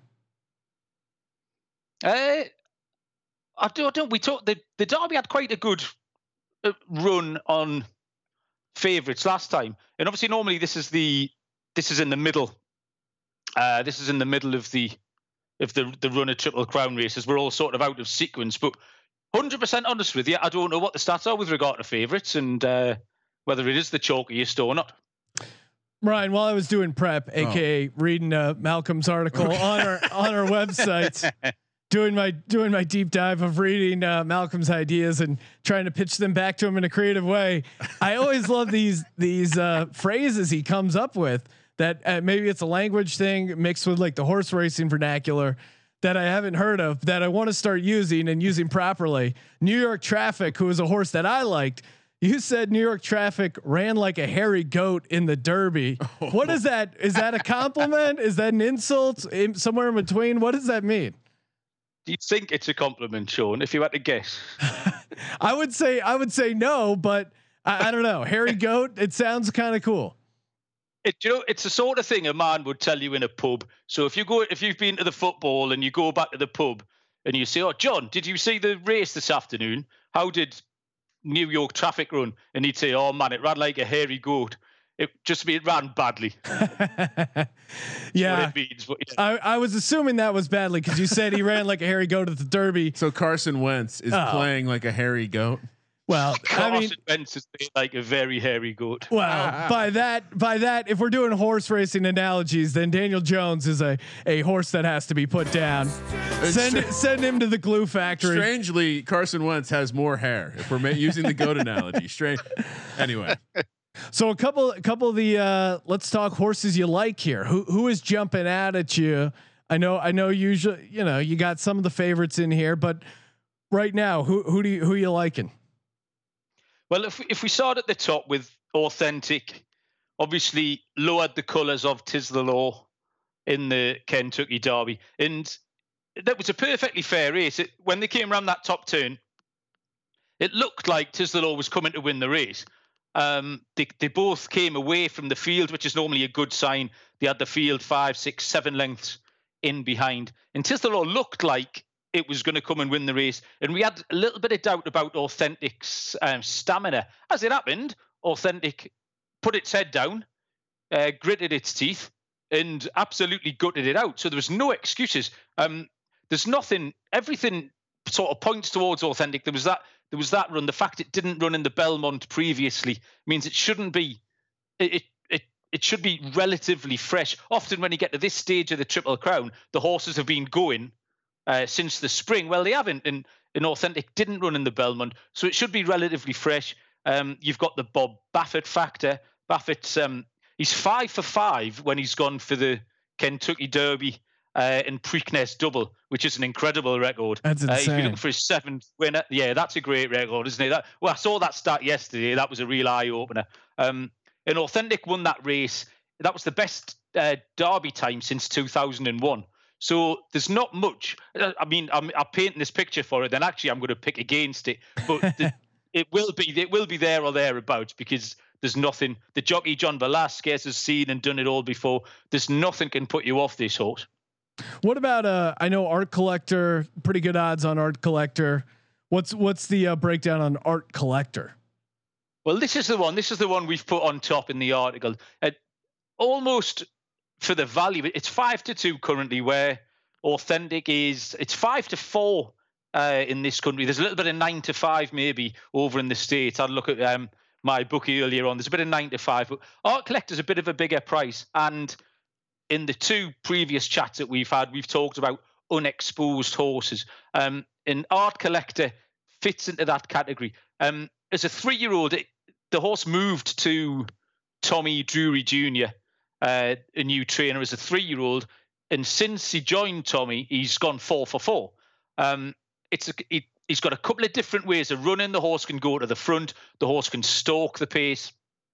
Uh, I don't. I don't we talked the the Derby had quite a good uh, run on favourites last time, and obviously normally this is the this is in the middle. Uh, this is in the middle of the. If the the run of Triple Crown races, we're all sort of out of sequence. But one hundred percent honest with you, I don't know what the stats are with regard to favourites and uh, whether it is the chalkiest or not. Ryan, while I was doing prep, oh. aka reading uh, Malcolm's article okay. on our on our website, doing my doing my deep dive of reading uh, Malcolm's ideas and trying to pitch them back to him in a creative way. I always love these these uh, phrases he comes up with. That uh, maybe it's a language thing mixed with like the horse racing vernacular that I haven't heard of that I want to start using and using properly. New York Traffic, who is a horse that I liked. You said New York Traffic ran like a hairy goat in the Derby. Oh. What is that? Is that a compliment? Is that an insult? In, somewhere in between? What does that mean? Do you think it's a compliment, Sean? If you had to guess, I would say I would say no, but I, I don't know. Hairy goat. It sounds kind of cool. It, you know, it's the sort of thing a man would tell you in a pub. So if you go, if you've been to the football and you go back to the pub and you say, "Oh, John, did you see the race this afternoon? How did New York Traffic run?" And he'd say, "Oh man, it ran like a hairy goat. It just it ran badly." Yeah, it means, but, yeah. I, I was assuming that was badly because you said he ran like a hairy goat at the Derby. So Carson Wentz is oh. playing like a hairy goat. Well, Carson I mean, Wentz is like a very hairy goat. Well, ah. by that, by that, if we're doing horse racing analogies, then Daniel Jones is a a horse that has to be put down. Send send him to the glue factory. Strangely, Carson Wentz has more hair. If we're ma- using the goat analogy, strange. Anyway, so a couple, a couple of the uh, let's talk horses you like here. Who who is jumping out at you? I know, I know. Usually, you know, you got some of the favorites in here, but right now, who who do you who you liking? Well, if if we start at the top with Authentic, obviously lowered the colours of Tiz the Law in the Kentucky Derby, and that was a perfectly fair race. It, when they came around that top turn, it looked like Tiz the Law was coming to win the race. Um, they they both came away from the field, which is normally a good sign. They had the field five, six, seven lengths in behind, and Tiz the Law looked like it was going to come and win the race. And we had a little bit of doubt about Authentic's um, stamina. As it happened, Authentic put its head down, uh, gritted its teeth, and absolutely gutted it out. So there was no excuses. Um, there's nothing, everything sort of points towards Authentic. There was that, there was that run. The fact it didn't run in the Belmont previously means it shouldn't be, it, it, it should be relatively fresh. Often when you get to this stage of the Triple Crown, the horses have been going Uh, since the spring. Well, they haven't, and, and Authentic didn't run in the Belmont, so it should be relatively fresh. Um, you've got the Bob Baffert factor. Baffert's um, he's five for five when he's gone for the Kentucky Derby uh, and Preakness double, which is an incredible record. That's Uh, he's been insane. looking for his seventh winner. Yeah, that's a great record, isn't it? That, well, I saw that stat yesterday. That was a real eye opener. Um, and Authentic won that race. That was the best uh, Derby time since two thousand one. So there's not much. I mean, I'm, I'm painting this picture for it. Then actually, I'm going to pick against it. But the, it will be it will be there or thereabouts because there's nothing. The jockey John Velasquez has seen and done it all before. There's nothing can put you off this horse. What about uh? I know Art Collector. Pretty good odds on Art Collector. What's what's the uh, breakdown on Art Collector? Well, this is the one. This is the one we've put on top in the article. Uh, almost for the value, it's five to two currently. Where Authentic is, it's five to four uh, in this country. There's a little bit of nine to five maybe over in the States. I'd look at um, my bookie earlier on. There's a bit of nine to five, but Art Collector's a bit of a bigger price. And in the two previous chats that we've had, we've talked about unexposed horses. Um, and Art Collector fits into that category. Um, as a three-year-old, it, the horse moved to Tommy Drury Junior, uh, a new trainer, as a three-year-old. And since he joined Tommy, he's gone four for four. Um, it's a, it, he's got a couple of different ways of running. The horse can go to the front. The horse can stalk the pace.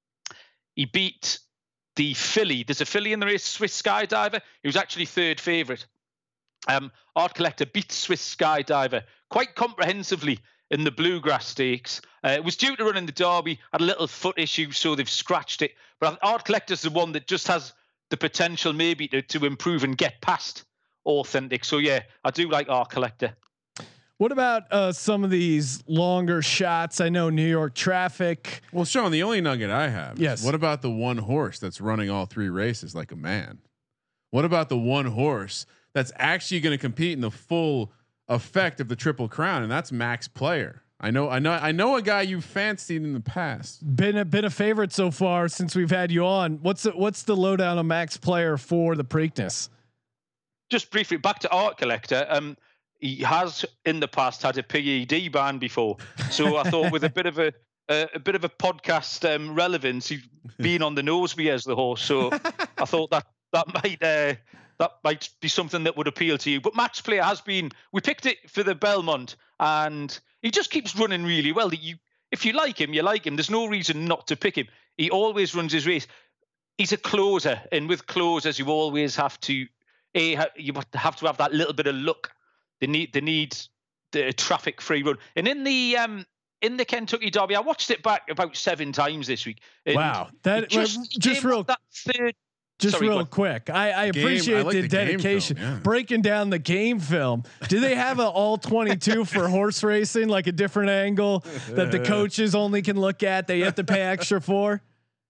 He beat the filly. There's a filly in the race, Swiss Skydiver. He was actually third favourite. Um, Art Collector beat Swiss Skydiver quite comprehensively in the Bluegrass Stakes. Uh, it was due to run in the Derby, had a little foot issue, so they've scratched it. But Art Collector's the one that just has the potential maybe to, to improve and get past Authentic. So yeah, I do like Art Collector. What about uh, some of these longer shots? I know New York Traffic. Well, Sean, the only nugget I have. Yes. Is what about the one horse that's running all three races like a man? What about the one horse that's actually going to compete in the full effect of the Triple Crown, and that's Max Player? I know, I know, I know a guy you fancied in the past. Been a been a favorite so far since we've had you on. What's the what's the lowdown on Max Player for the Preakness? Just briefly back to Art Collector. Um, he has in the past had a P E D ban before, so I thought with a bit of a a, a bit of a podcast um, relevance, he's been on the nose me as the horse. So I thought that that might uh, that might be something that would appeal to you. But Max Player has been. We picked it for the Belmont, and he just keeps running really well. You, if you like him, you like him. There's no reason not to pick him. He always runs his race. He's a closer, and with closers, you always have to, a you have to have that little bit of luck. They need, they need the traffic-free run. And in the um, in the Kentucky Derby, I watched it back about seven times this week. Wow, that just, just, just real that third. Just Sorry, real quick, I, I Game, appreciate I like the, the game dedication. film, yeah. Breaking down the game film. Do they have an all twenty-two for horse racing, like a different angle that the coaches only can look at? They have to pay extra for.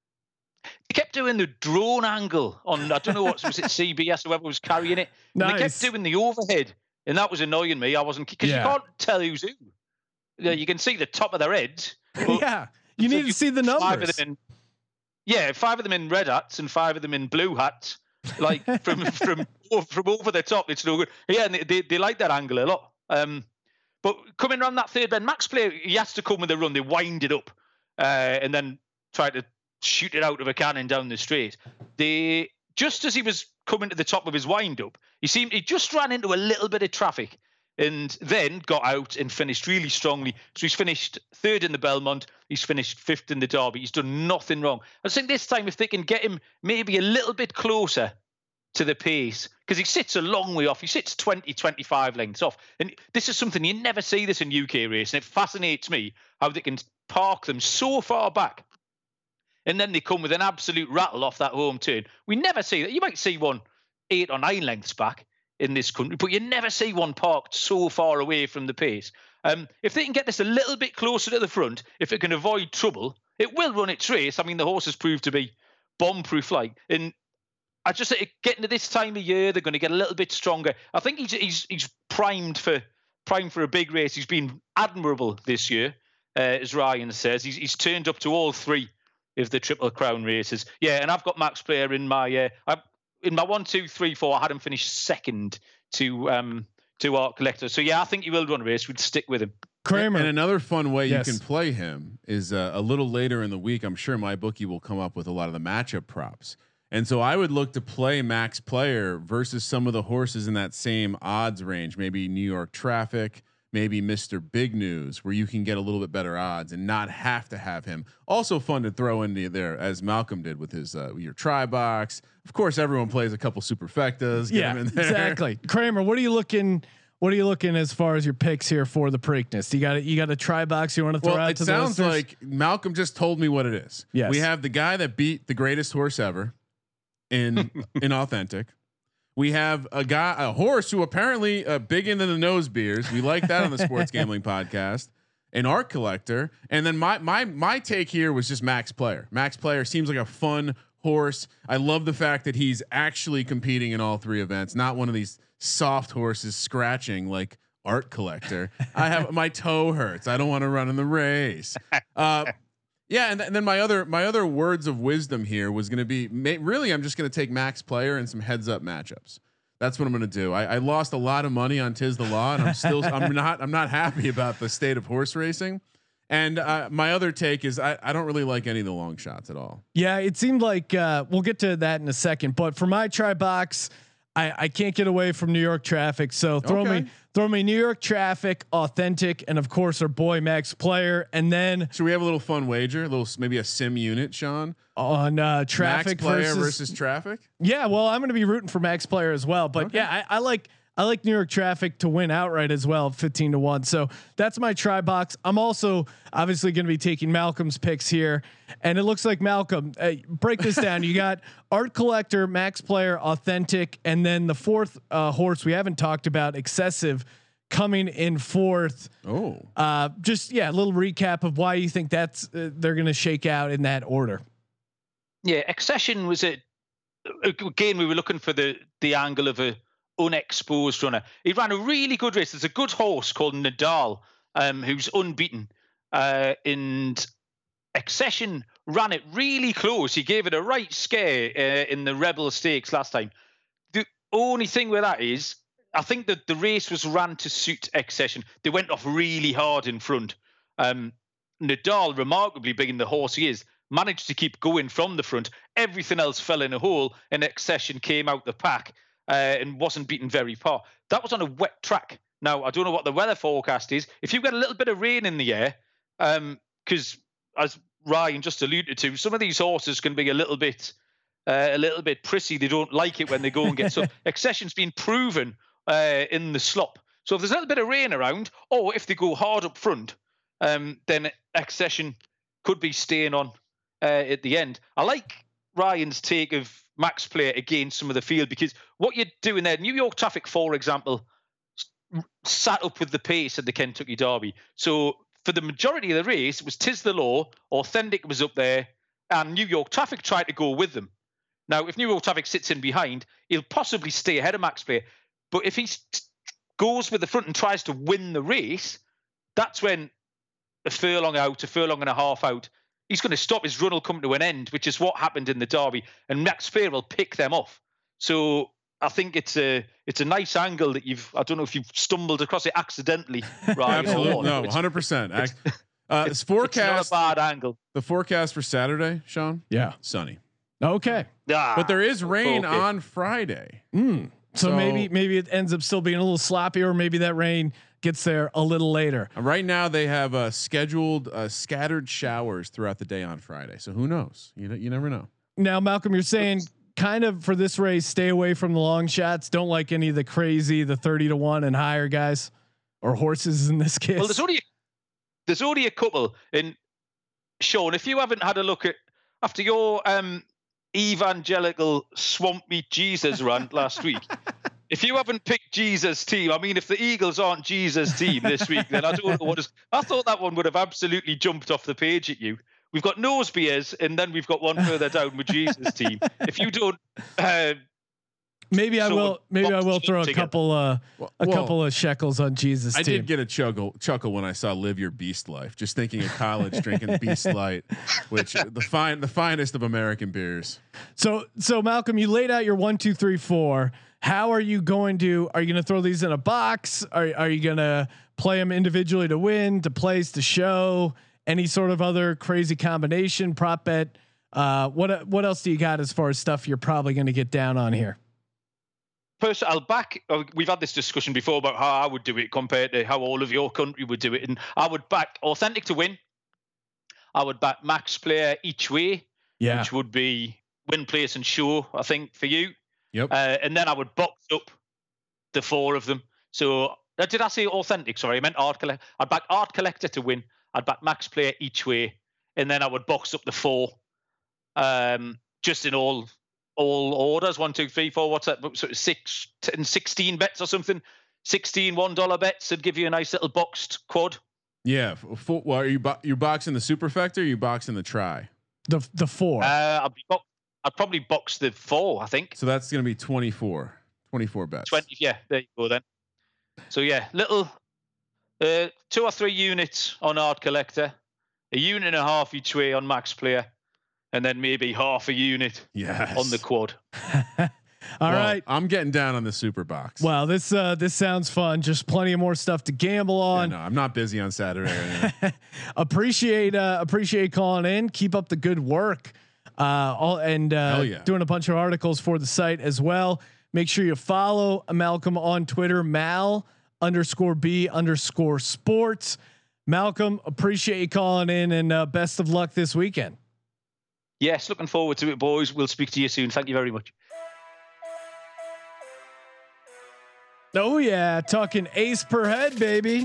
They kept doing the drone angle on. I don't know what was it, C B S or whoever was carrying it. And Nice. They kept doing the overhead, and that was annoying me. I wasn't because Yeah. you can't tell who's who. Yeah, you can see the top of their heads. but Yeah, you need to see the Five of numbers. them in, yeah, five of them in red hats and five of them in blue hats. Like from from from over the top, it's no good. Yeah, and they, they they like that angle a lot. Um, but coming around that third bend, Max Player, he has to come with a run. They wind it up, uh, and then try to shoot it out of a cannon down the straight. They just as he was coming to the top of his wind up, he seemed he just ran into a little bit of traffic, and then got out and finished really strongly. So he's finished third in the Belmont. He's finished fifth in the Derby. He's done nothing wrong. I think this time, if they can get him maybe a little bit closer to the pace, because he sits a long way off. He sits twenty, twenty-five lengths off. And this is something you never see this in U K racing. It fascinates me how they can park them so far back. And then they come with an absolute rattle off that home turn. We never see that. You might see one eight or nine lengths back in this country, but you never see one parked so far away from the pace. Um, if they can get this a little bit closer to the front, if it can avoid trouble, it will run its race. I mean, the horses proved to be bomb-proof like. And I just think getting to this time of year, they're going to get a little bit stronger. I think he's he's he's primed for primed for a big race. He's been admirable this year, uh, as Ryan says. He's he's turned up to all three of the Triple Crown races. Yeah, and I've got Max Player in my uh, I, in my one, two, three, four. I had him finish second to um to Art Collector. So yeah, I think he will run a race. We'd stick with him. Kramer. And another fun way Yes. you can play him is uh, a little later in the week. I'm sure my bookie will come up with a lot of the matchup props. And so I would look to play Max Player versus some of the horses in that same odds range, maybe New York Traffic, maybe Mister Big News, where you can get a little bit better odds and not have to have him. Also fun to throw into there, as Malcolm did with his uh, your try box. Of course, everyone plays a couple superfectas. Get Yeah, him in there. exactly. Kramer, what are you looking? What are you looking as far as your picks here for the Preakness? You got it. You got a try box you want to throw Well, out it to sounds the listeners? like Malcolm just told me what it is. Yes. We have the guy that beat the greatest horse ever in in Authentic. We have a guy, a horse who apparently uh, big into the nose beers. We like that on the Sports Gambling Podcast. An art collector, and then my my my take here was just Max Player. Max Player seems like a fun horse. I love the fact that he's actually competing in all three events, not one of these soft horses scratching like art collector. I have my toe hurts. I don't want to run in the race. Uh, yeah, and, th- and then my other my other words of wisdom here was going to be ma- really I'm just going to take Max Player and some heads up matchups. That's what I'm going to do. I, I lost a lot of money on Tiz the Law, and I'm still I'm not I'm not happy about the state of horse racing. And uh, my other take is I, I don't really like any of the long shots at all. Yeah, it seemed like uh, we'll get to that in a second. But for my try box, I, I can't get away from New York Traffic. So throw Okay. me throw me New York Traffic, Authentic, and of course our boy Max Player. And then Should we have a little fun wager? A little maybe a sim unit, Sean? on uh, Traffic Max Player versus, versus Traffic. yeah. Well, I'm going to be rooting for Max Player as well. But Okay. yeah, I, I like. I like New York Traffic to win outright as well, fifteen to one. So that's my try box. I'm also obviously going to be taking Malcolm's picks here, and it looks like Malcolm. Uh, break this down. You got Art Collector, Max Player, Authentic, and then the fourth uh, horse we haven't talked about, Excessive, coming in fourth. Oh, Uh, just yeah, a little recap of why you think that's uh, they're going to shake out in that order. Yeah, Accession was it again. We were looking for the the angle of a unexposed runner. He ran a really good race. There's a good horse called Nadal, um, who's unbeaten, uh, and Accession ran it really close. He gave it a right scare uh, in the Rebel Stakes last time. The only thing with that is, I think that the race was ran to suit Accession. They went off really hard in front. Um, Nadal, remarkably big in the horse he is, managed to keep going from the front. Everything else fell in a hole, and Accession came out the pack uh, and wasn't beaten very far. That was on a wet track. Now, I don't know what the weather forecast is. If you've got a little bit of rain in the air, because um, as Ryan just alluded to, some of these horses can be a little bit uh, a little bit prissy. They don't like it when they go and get so. Accession's been proven uh, in the slop. So if there's a little bit of rain around, or if they go hard up front, um, then Accession could be staying on uh, at the end. I like Ryan's take of Max Player against some of the field, because what you're doing there, New York Traffic, for example, sat up with the pace at the Kentucky Derby. So for the majority of the race, it was Tiz the Law, Authentic was up there, and New York Traffic tried to go with them. Now, if New York Traffic sits in behind, he'll possibly stay ahead of Max Player. But if he goes with the front and tries to win the race, that's when a furlong out, a furlong and a half out, he's going to stop. His run will come to an end, which is what happened in the Derby, and Max Player will pick them off. So I think it's a it's a nice angle that you've. I don't know if you've stumbled across it accidentally, right? absolutely, no, one hundred percent. Uh, it's, It's forecast. not a bad angle. The forecast for Saturday, Sean, Yeah. sunny, Okay. Ah, but there is rain okay. on Friday. Mm. So, So- maybe maybe it ends up still being a little sloppy, or maybe that rain gets there a little later. Uh, Right now, they have uh, scheduled uh, scattered showers throughout the day on Friday. So who knows? You know, you never know. Now, Malcolm, you're saying kind of for this race, stay away from the long shots. Don't like any of the crazy, the thirty to one and higher guys, or horses in this case. Well, there's only there's only a couple. And Sean, if you haven't had a look at after your um, evangelical swamp meet Jesus rant last week, if you haven't picked Jesus' team, I mean, if the Eagles aren't Jesus' team this week, then I don't know what is. I thought that one would have absolutely jumped off the page at you. We've got nose beers, and then we've got one further down with Jesus' team. If you don't, uh, maybe I so will. Maybe I will box throw a together. couple, uh, Well, a well, couple of shekels on Jesus' I team. did get a chuckle chuckle when I saw "Live Your Beast Life," just thinking of college drinking Beast Light, which the fine the finest of American beers. So, so Malcolm, you laid out your one, two, three, four, how are you going to? Are you going to throw these in a box? Are are you going to play them individually to win, to place, to show? Any sort of other crazy combination, prop bet? Uh, what what else do you got as far as stuff you're probably going to get down on here? First, I'll back. Uh, we've had this discussion before about how I would do it compared to how all of your country would do it, and I would back Authentic to win. I would back Max Player each way, yeah. which would be win, place, and show. I think for you. Yep. Uh, and then I would box up the four of them. So uh, did I say Authentic? Sorry, I meant Art Collector. I'd back Art Collector to win. I'd back Max Player each way, and then I would box up the four, um, just in all all orders. One, two, three, four. What's that? So six, ten, sixteen bets or something. Sixteen one dollar bets would give you a nice little boxed quad. Yeah. Full, well, are you bo- you boxing the superfecta? Or you boxing the try? The the four. Uh, I'd be bo- I'd probably box the four. I think. So that's going to be twenty-four, twenty-four bets. Twenty. Yeah, there you go then. So yeah, little. Uh, two or three units on Art Collector, a unit and a half each way on Max Player, and then maybe half a unit yes. on the quad. All well, right, I'm getting down on the super box. Wow, this uh, this sounds fun. Just plenty of more stuff to gamble on. Yeah, no, I'm not busy on Saturday. Right appreciate uh, appreciate calling in. Keep up the good work. Uh, all and uh, yeah. doing a bunch of articles for the site as well. Make sure you follow Malcolm on Twitter, Mal underscore B underscore sports. Malcolm, appreciate you calling in, and uh, best of luck this weekend. Yes, looking forward to it, boys. We'll speak to you soon. Thank you very much. Oh yeah, talking ace per head, baby.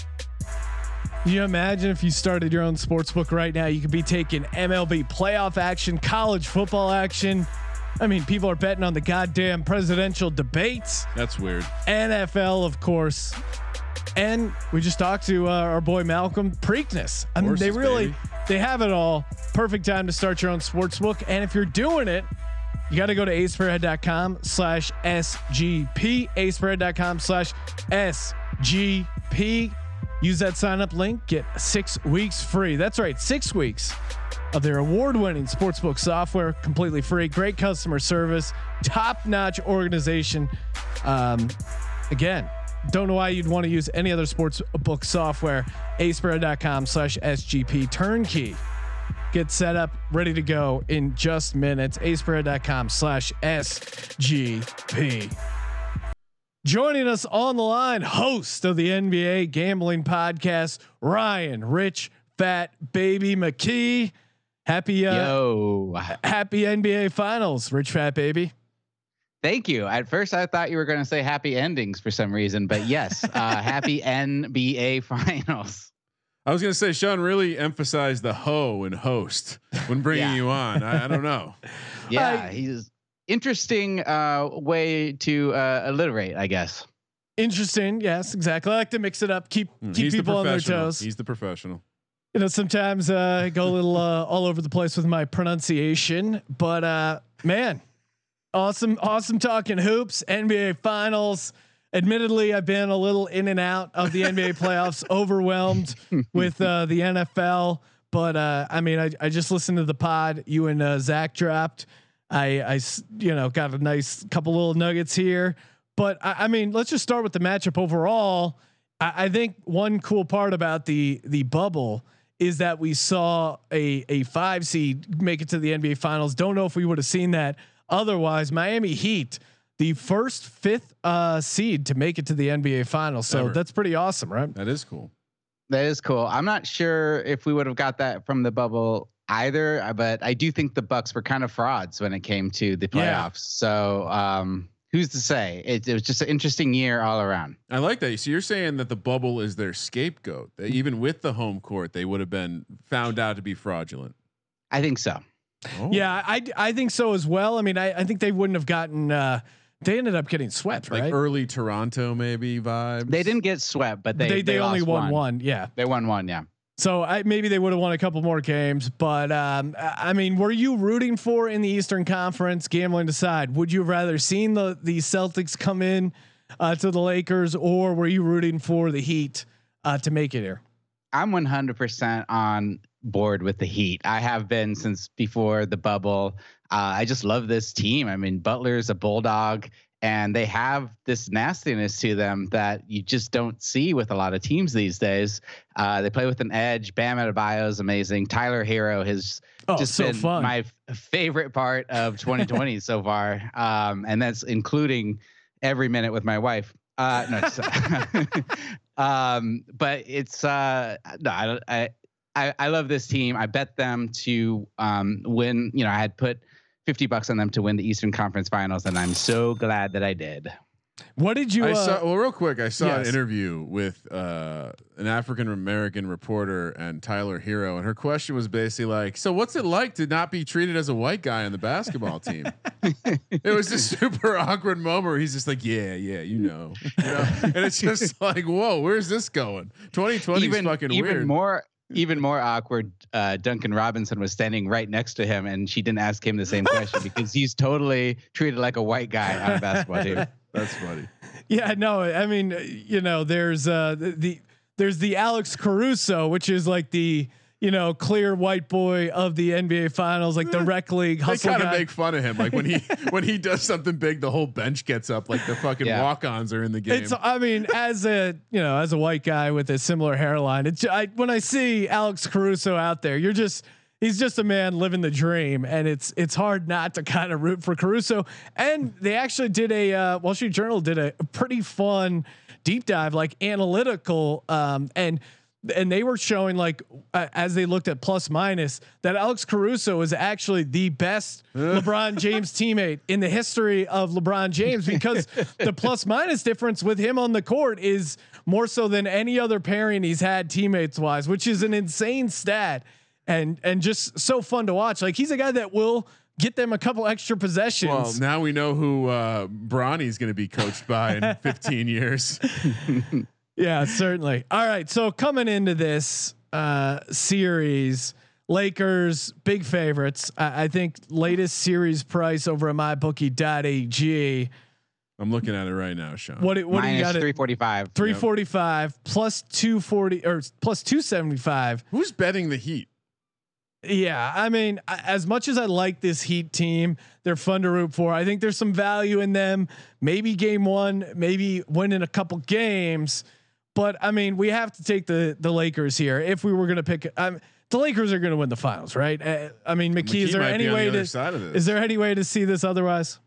Can you imagine if you started your own sports book right now? You could be taking M L B playoff action, college football action. I mean, people are betting on the goddamn presidential debates. That's weird. N F L, of course. And we just talked to uh, our boy Malcolm Preakness. I mean, they really, baby. they have it all. Perfect time to start your own sports book. And if you're doing it, you got to go to ace per head dot com slash S G P, ace per head dot com slash S G P. Use that sign up link, get six weeks free. That's right. Six weeks of their award-winning sportsbook software, completely free. Great customer service, top-notch organization. Um, again, don't know why you'd want to use any other sports book software. ace per head dot com slash S G P turnkey. Get set up, ready to go in just minutes. ace per head dot com slash S G P. Joining us on the line, host of the N B A Gambling Podcast, Ryan Rich Fat Baby McKee. Happy uh, Yo. happy N B A Finals, Rich Fat Baby. Thank you. At first, I thought you were going to say happy endings for some reason, but yes, uh, happy N B A Finals. I was going to say, Sean really emphasized the ho and host when bringing Yeah. you on. I, I don't know. Yeah, I- he's interesting uh, way to uh, alliterate, I guess. Interesting. Yes, exactly. I like to mix it up. Keep Mm, keep He's the people on their professional. toes. He's the professional. You know, sometimes uh, I go a little uh, all over the place with my pronunciation, but uh, man, awesome, awesome talking hoops, N B A Finals. Admittedly, I've been a little in and out of the N B A playoffs, overwhelmed with uh, the N F L. But uh, I mean, I, I just listened to the pod you and uh, Zach dropped. I, I, you know, got a nice couple little nuggets here. But I, I mean, let's just start with the matchup overall. I, I think one cool part about the the bubble is that we saw a a five seed make it to the N B A Finals. Don't know if we would have seen that otherwise. Miami Heat, the first fifth uh, seed to make it to the N B A Finals. So Ever. that's pretty awesome, right? That is cool. That is cool. I'm not sure if we would have got that from the bubble either, uh, but I do think the Bucks were kind of frauds when it came to the playoffs. Yeah. So um, who's to say? It, it was just an interesting year all around. I like that. So you're saying that the bubble is their scapegoat. That even with the home court, they would have been found out to be fraudulent. I think so. Oh. Yeah, I I think so as well. I mean, I, I think they wouldn't have gotten. Uh, they ended up getting swept, Like right? early Toronto maybe vibes. They didn't get swept, but they they they, they only lost won one. one. Yeah. They won one. Yeah. So I, maybe they would have won a couple more games, but um, I I mean, were you rooting for in the Eastern Conference, gambling aside? Would you have rather seen the the Celtics come in uh, to the Lakers, or were you rooting for the Heat uh, to make it here? I'm one hundred percent on board with the Heat. I have been since before the bubble. Uh, I just love this team. I mean, Butler's a bulldog, and they have this nastiness to them that you just don't see with a lot of teams these days. Uh, they play with an edge. Bam Adebayo is amazing. Tyler Hero has oh, just so been fun. my f- favorite part of twenty twenty so far, um, and that's including every minute with my wife. Uh, no, just, um, but it's uh, no, I, I I I love this team. I bet them to um, win. You know, I had put fifty bucks on them to win the Eastern Conference Finals, and I'm so glad that I did. What did you? I uh, saw, well, real quick, I saw yes. an interview with uh, an African American reporter and Tyler Hero, and her question was basically like, "So, what's it like to not be treated as a white guy on the basketball team?" It was this super awkward moment where he's just like, "Yeah, yeah, you know," you know? And it's just like, "Whoa, where's this going?" twenty twenty is fucking even weird. More, even more awkward. Uh, Duncan Robinson was standing right next to him, and she didn't ask him the same question because he's totally treated like a white guy on a basketball team. That's funny. Yeah, no, I mean, you know, there's uh, the, the there's the Alex Caruso, which is like the you know clear white boy of the N B A Finals, like the rec league hustle They kind of guy. make fun of him, like when he when he does something big, the whole bench gets up, like the fucking Yeah. walk-ons are in the game. It's, I mean, as a you know, as a white guy with a similar hairline, it's I, when I see Alex Caruso out there, you're just he's just a man living the dream, and it's it's hard not to kind of root for Caruso. And they actually did a uh, Wall Street Journal did a, a pretty fun deep dive, like analytical, um, and and they were showing like uh, as they looked at plus minus that Alex Caruso is actually the best LeBron James teammate in the history of LeBron James, because the plus minus difference with him on the court is more so than any other pairing he's had teammates wise, which is an insane stat. And and just so fun to watch. Like he's a guy that will get them a couple extra possessions. Well, now we know who uh, Bronny's going to be coached by in fifteen years. Yeah, certainly. All right, so coming into this uh, series, Lakers big favorites. I, I think latest series price over at my bookie dot a g. I'm looking at it right now, Sean. What what do you got? three forty-five. three forty-five plus two forty or plus two seventy-five. Who's betting the Heat? Yeah, I mean, as much as I like this Heat team, they're fun to root for. I think there's some value in them. Maybe game one, maybe winning a couple games, but I mean, we have to take the the Lakers here if we were going to pick. Um, the Lakers are going to win the finals, right? Uh, I mean, McKee, McKee is there might any be on way the other to side of this. is there any way to see this otherwise?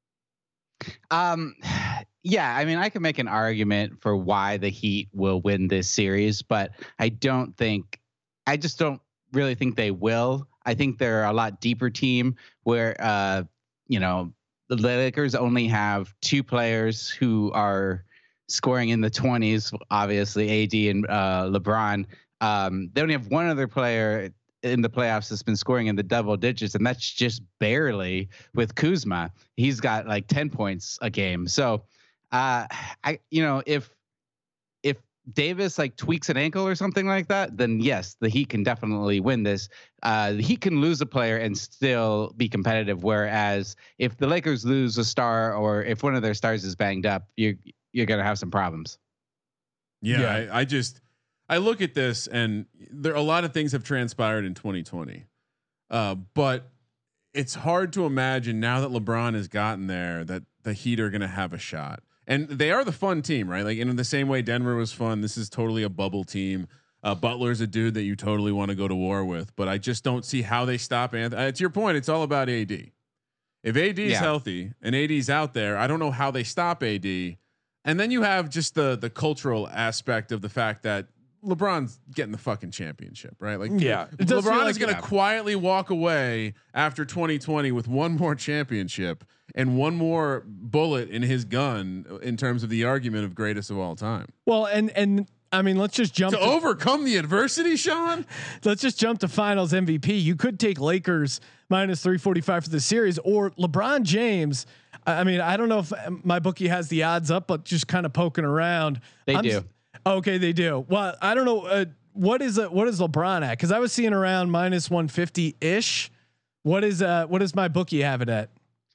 Um, yeah, I mean, I can make an argument for why the Heat will win this series, but I don't think, I just don't really think they will. I think they're a lot deeper team where, uh, you know, the Lakers only have two players who are scoring in the twenties, obviously A D and uh, LeBron. Um, they only have one other player in the playoffs that's been scoring in the double digits, and that's just barely with Kuzma. He's got like ten points a game. So, uh, I, you know, if if Davis like tweaks an ankle or something like that, then yes, the Heat can definitely win this. Uh, the Heat can lose a player and still be competitive. Whereas if the Lakers lose a star or if one of their stars is banged up, you're you're gonna have some problems. Yeah, Yeah. I, I just I look at this and there a lot of things have transpired in twenty twenty, uh, but it's hard to imagine now that LeBron has gotten there that the Heat are going to have a shot. And they are the fun team, right? Like in the same way Denver was fun. This is totally a bubble team. Uh, Butler's a dude that you totally want to go to war with, but I just don't see how they stop Anthony. Uh, to your point, it's all about A D. If A D is Yeah. healthy and A D's out there, I don't know how they stop A D. And then you have just the the cultural aspect of the fact that LeBron's getting the fucking championship, right? Like, Yeah, it does feel LeBron like is going to it. quietly walk away after twenty twenty with one more championship and one more bullet in his gun in terms of the argument of greatest of all time. Well, and and I mean, let's just jump To overcome the adversity, Sean. let's just jump to Finals M V P. You could take Lakers minus three forty-five for the series, or LeBron James. I mean, I don't know if my bookie has the odds up, but just kind of poking around. They I'm do. s- Okay, they do. Well, I don't know. Uh, what is it? What is LeBron at? Because I was seeing around minus one fifty ish. What is uh? What does my bookie have it at?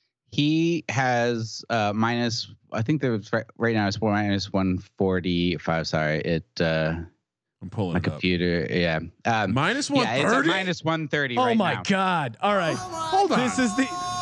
He has uh, minus. I think there's right, right now it's minus one forty-five. Sorry, it. Uh, I'm pulling my it up. computer. Yeah. Um, Minus one yeah, it's at thirty. minus one thirty. Oh right my now. God! All right, Hold on. this is the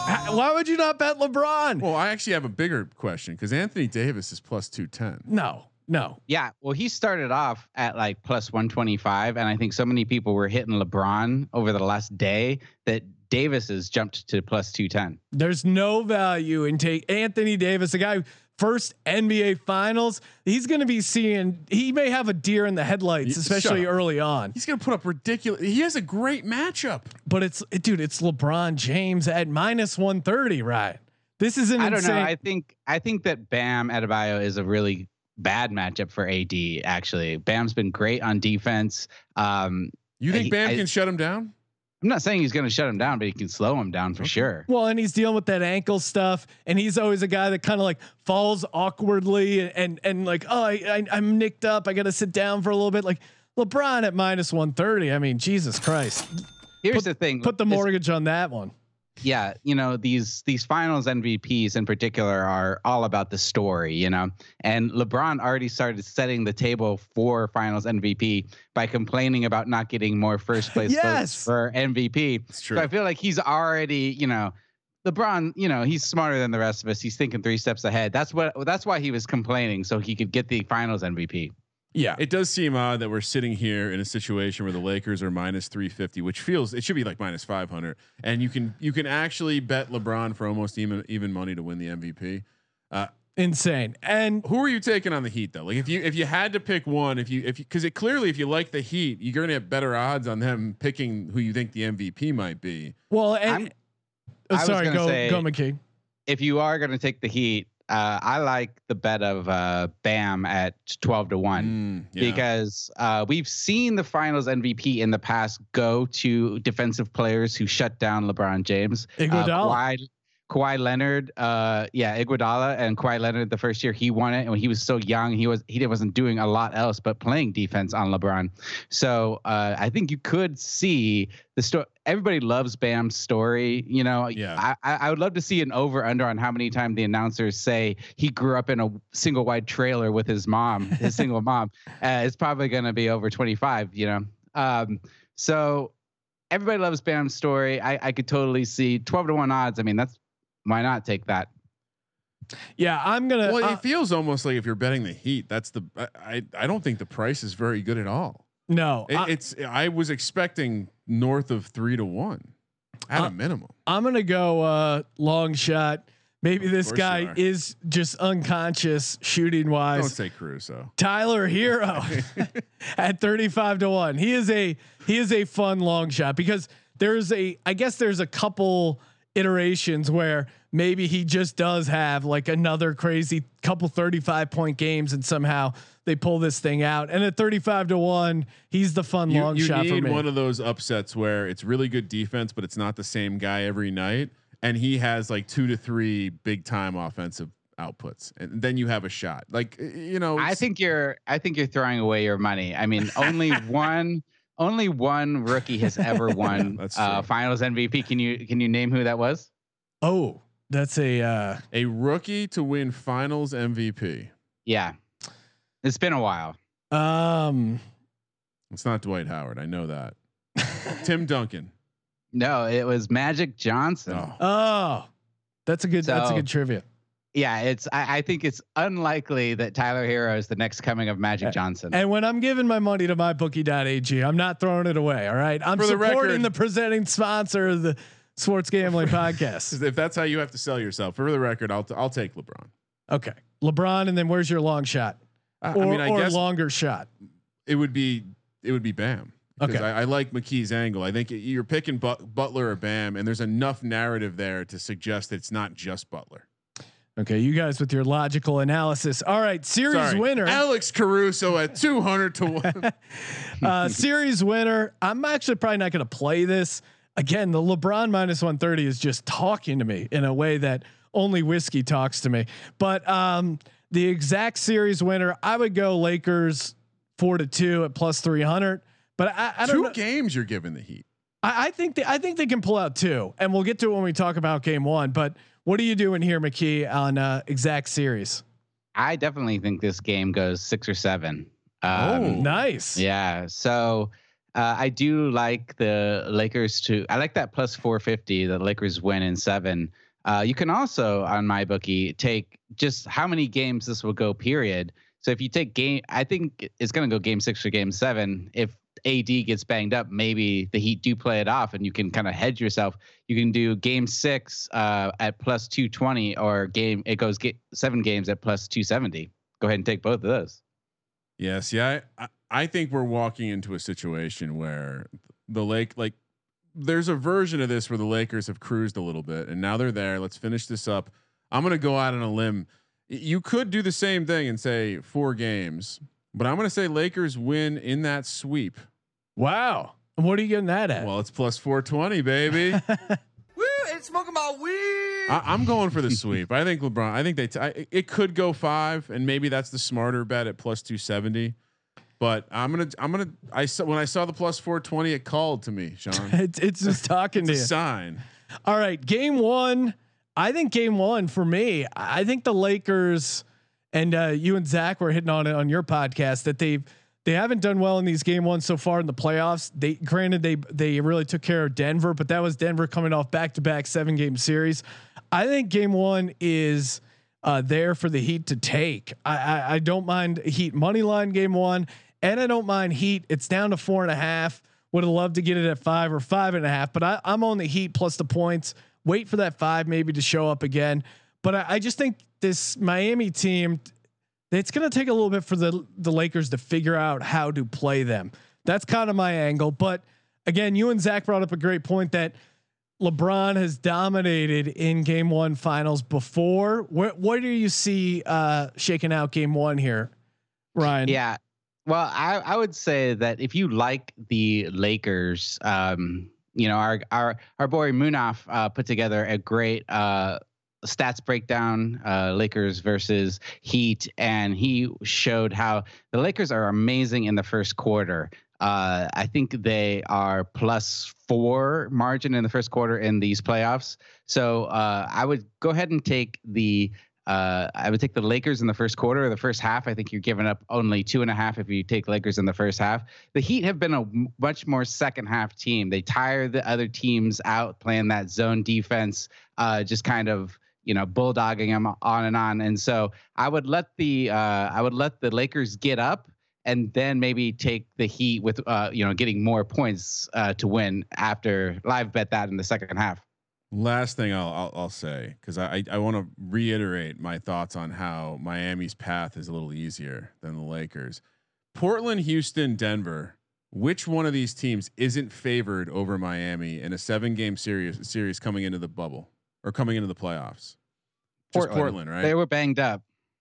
Why would you not bet LeBron? Well, I actually have a bigger question because Anthony Davis is plus two ten. No, no. Yeah, well, he started off at like plus one twenty-five, and I think so many people were hitting LeBron over the last day that Davis has jumped to plus two ten. There's no value in take Anthony Davis, the guy first N B A Finals. He's going to be seeing. He may have a deer in the headlights, especially early on. He's going to put up ridiculous. He has a great matchup, but it's dude, it's LeBron James at minus one thirty, right? This is an I don't insane. know. I think I think that Bam Adebayo is a really bad matchup for A D. Actually, Bam's been great on defense. Um, you think I, Bam I, can shut him down? I'm not saying he's going to shut him down, but he can slow him down for okay. sure. Well, and he's dealing with that ankle stuff, and he's always a guy that kind of like falls awkwardly and and, and like, oh, I, I, I'm nicked up. I got to sit down for a little bit. Like LeBron at minus one thirty. I mean, Jesus Christ. Here's put, the thing. Put the mortgage on that one. Yeah, you know, these these finals M V Ps in particular are all about the story, you know. And LeBron already started setting the table for finals M V P by complaining about not getting more first place yes. votes for M V P. It's true. So I feel like he's already, you know, LeBron, you know, he's smarter than the rest of us. He's thinking three steps ahead. That's what that's why he was complaining, so he could get the finals M V P. Yeah, it does seem odd that we're sitting here in a situation where the Lakers are minus three fifty, which feels it should be like minus five hundred, and you can you can actually bet LeBron for almost even even money to win the M V P. Uh, Insane. And who are you taking on the Heat though? Like if you if you had to pick one, if you if you because it clearly if you like the Heat, you're going to have better odds on them picking who you think the M V P might be. Well, and oh, sorry, go say, go McKee. If you are going to take the Heat. Uh, I like the bet of uh, Bam at twelve to one mm, yeah. because uh, we've seen the finals M V P in the past go to defensive players who shut down LeBron James. Iguodala. Uh, Kawhi, Kawhi Leonard, uh, yeah, Iguodala and Kawhi Leonard. The first year he won it, and when he was so young, he was he wasn't doing a lot else but playing defense on LeBron. So uh, I think you could see the story. Everybody loves Bam's story. You know, yeah. I, I would love to see an over under on how many times the announcers say he grew up in a single wide trailer with his mom, his single mom. Uh, it's probably going to be over twenty-five, you know? Um, so everybody loves Bam's story. I, I could totally see twelve to one odds. I mean, that's why not take that? Yeah, I'm going to. Well, uh, it feels almost like if you're betting the Heat, that's the, I, I don't think the price is very good at all. No, it, I, it's, I was expecting north of three to one at uh, a minimum. I'm going to go uh, long shot. Maybe this guy you is just unconscious shooting wise. Don't say Caruso. Tyler Hero at thirty-five to one. He is a, he is a fun long shot because there's a, I guess there's a couple iterations where maybe he just does have like another crazy couple thirty-five point games and somehow they pull this thing out. And at thirty-five to one, he's the fun you, long you shot for me. You need one of those upsets where it's really good defense, but it's not the same guy every night. And he has like two to three big time offensive outputs, and then you have a shot. Like, you know, I think you're, I think you're throwing away your money. I mean, only one, only one rookie has ever won yeah, uh, finals M V P. Can you, can you name who that was? Oh, that's a, uh, a rookie to win finals M V P. Yeah. It's been a while. Um, it's not Dwight Howard. I know that. Tim Duncan. No, it was Magic Johnson. Oh, oh that's a good, so, that's a good trivia. Yeah. It's, I, I think it's unlikely that Tyler Hero is the next coming of Magic Johnson. And when I'm giving my money to my bookie dot a g, I'm not throwing it away. All right. I'm For the supporting record, the presenting sponsor of the Sports Gambling Podcast. If that's how you have to sell yourself, for the record, I'll, t- I'll take LeBron. Okay. LeBron. And then where's your long shot? I, or I mean, I or guess longer shot. It would be, it would be Bam. Okay. I, I like McKee's angle. I think you're picking but, Butler or Bam, and there's enough narrative there to suggest that it's not just Butler. Okay, you guys with your logical analysis. All right, series Sorry. winner, Alex Caruso at two hundred to one. uh, series winner. I'm actually probably not going to play this again. The LeBron minus one thirty is just talking to me in a way that only whiskey talks to me. But um, the exact series winner, I would go Lakers four to two at plus three hundred. But I, I don't two know. games you're giving the Heat. I, I think they, I think they can pull out two, and we'll get to it when we talk about game one. But what are you doing here, McKee, on uh, exact series? I definitely think this game goes six or seven. Um, um, oh, nice. Yeah. So uh, I do like the Lakers to. I like that plus four fifty. The Lakers win in seven. Uh, you can also on MyBookie take just how many games this will go. Period. So if you take game, I think it's going to go game six or game seven. If A D gets banged up, maybe the Heat do play it off, and you can kind of hedge yourself. You can do game six uh, at plus two twenty, or game it goes get seven games at plus two seventy. Go ahead and take both of those. Yes, yeah, I, I think we're walking into a situation where the Lake, like, there's a version of this where the Lakers have cruised a little bit, and now they're there. Let's finish this up. I'm gonna go out on a limb. You could do the same thing and say four games, but I'm gonna say Lakers win in that sweep. Wow. What are you getting that at? Well, it's plus four twenty, baby. Woo, it's smoking my weed. I, I'm going for the sweep. I think LeBron. I think they. T- I, it could go five, and maybe that's the smarter bet at plus two seventy. But I'm gonna. I'm gonna. I saw when I saw the plus four twenty, it called to me, Sean. it's, it's just talking it's to a you. Sign. All right, game one. I think game one for me. I think the Lakers and uh, you and Zach were hitting on it on your podcast that they've. They haven't done well in these game ones so far in the playoffs. They granted they they really took care of Denver, but that was Denver coming off back to back seven game series. I think game one is uh, there for the Heat to take. I, I I don't mind Heat money line game one, and I don't mind Heat. It's down to four and a half. Would have loved to get it at five or five and a half, but I, I'm on the Heat plus the points. Wait for that five maybe to show up again. But I, I just think this Miami team. It's going to take a little bit for the the Lakers to figure out how to play them. That's kind of my angle. But again, you and Zach brought up a great point that LeBron has dominated in game one finals before. What, what do you see uh, shaking out game one here, Ryan? Yeah. Well, I, I would say that if you like the Lakers, um, you know, our, our, our boy Munaf uh, put together a great uh, stats breakdown, uh, Lakers versus Heat, and he showed how the Lakers are amazing in the first quarter. Uh, I think they are plus four margin in the first quarter in these playoffs. So uh, I would go ahead and take the uh, I would take the Lakers in the first quarter or the first half. I think you're giving up only two and a half if you take Lakers in the first half. The Heat have been a much more second half team. They tire the other teams out playing that zone defense, uh, just kind of, you know, bulldogging them on and on. And so I would let the uh, I would let the Lakers get up and then maybe take the Heat with uh, you know, getting more points uh, to win after live bet that in the second half. Last thing I'll I'll, I'll say, because I I want to reiterate my thoughts on how Miami's path is a little easier than the Lakers. Portland, Houston, Denver. Which one of these teams isn't favored over Miami in a seven game series series coming into the bubble? Or coming into the playoffs? Just Portland, Portland, right? They were banged up.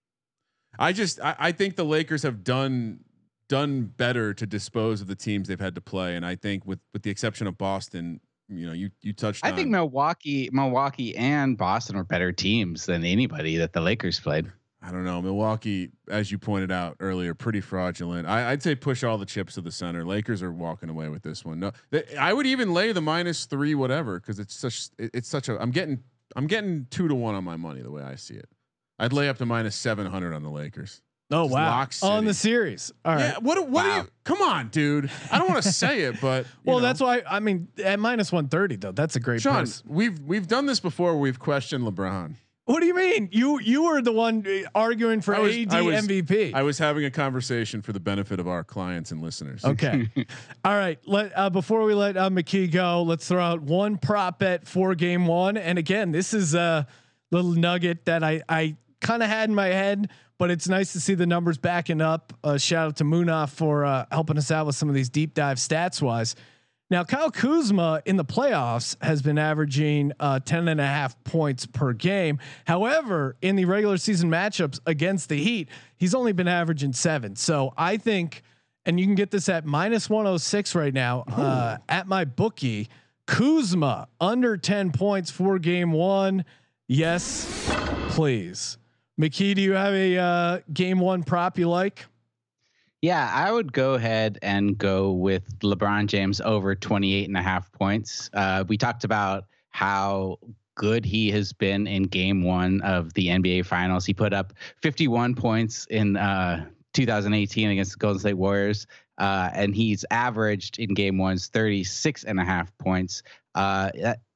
I just I, I think the Lakers have done done better to dispose of the teams they've had to play, and I think with with the exception of Boston, you know, you you touched. I on, think Milwaukee, Milwaukee and Boston were better teams than anybody that the Lakers played. I don't know. Milwaukee, as you pointed out earlier, pretty fraudulent. I, I'd say push all the chips to the center. Lakers are walking away with this one. No, they, I would even lay the minus three, whatever, because it's such it, it's such a. I'm getting. I'm getting two to one on my money the way I see it. I'd lay up to minus seven hundred on the Lakers. Oh wow! On the series. All right. Yeah. What? What? Wow. Are you, come on, dude. I don't want to say it, but well, know. that's why. I mean, at minus one thirty though, that's a great Sean, price. We've we've done this before. We've questioned LeBron. What do you mean? You you were the one arguing for was, A D I was, M V P. I was having a conversation for the benefit of our clients and listeners. Okay. All right. Let uh, before we let uh, McKee go, let's throw out one prop bet for game one. And again, this is a little nugget that I I kind of had in my head, but it's nice to see the numbers backing up. Uh, shout out to Munaf for uh, helping us out with some of these deep dive stats wise. Now, Kyle Kuzma in the playoffs has been averaging uh, ten and a half points per game. However, in the regular season matchups against the Heat, he's only been averaging seven. So I think, and you can get this at minus one oh six right now uh, at my bookie. Kuzma under ten points for game one. Yes, please. McKee, do you have a uh, game one prop you like? Yeah, I would go ahead and go with LeBron James over twenty-eight and a half points. Uh, we talked about how good he has been in game one of the N B A finals. He put up fifty-one points in uh, two thousand eighteen against the Golden State Warriors. Uh, and he's averaged in game ones thirty-six and a half points. Uh, that,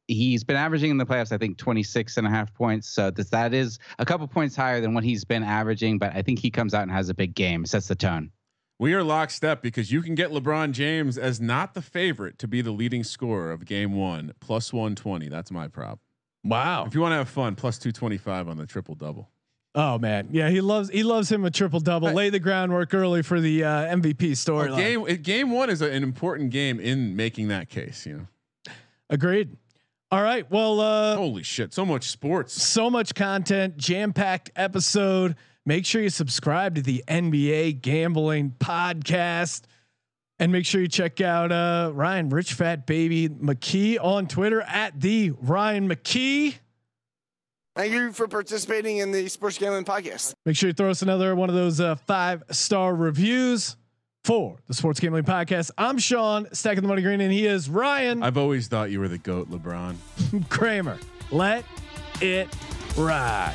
he's been averaging in the playoffs, I think, twenty-six and a half points. So this, that is a couple points higher than what he's been averaging. But I think he comes out and has a big game, sets the tone. We are lockstep because you can get LeBron James as not the favorite to be the leading scorer of game one, plus one twenty. That's my prop. Wow. If you want to have fun, plus two twenty-five on the triple double. Oh man, yeah, he loves he loves him a triple double. Lay the groundwork early for the uh, M V P storyline. Oh, game it, game one is a, an important game in making that case. You know, agreed. All right, well, uh, holy shit, so much sports, so much content, jam packed episode. Make sure you subscribe to the N B A Gambling Podcast, and make sure you check out uh, Ryan Rich Fat Baby McKee on Twitter at the Ryan McKee. Thank you for participating in the Sports Gambling Podcast. Make sure you throw us another one of those uh, five star reviews for the Sports Gambling Podcast. I'm Sean, stacking the money green, and he is Ryan. I've always thought you were the GOAT, LeBron. Kramer. Let it ride.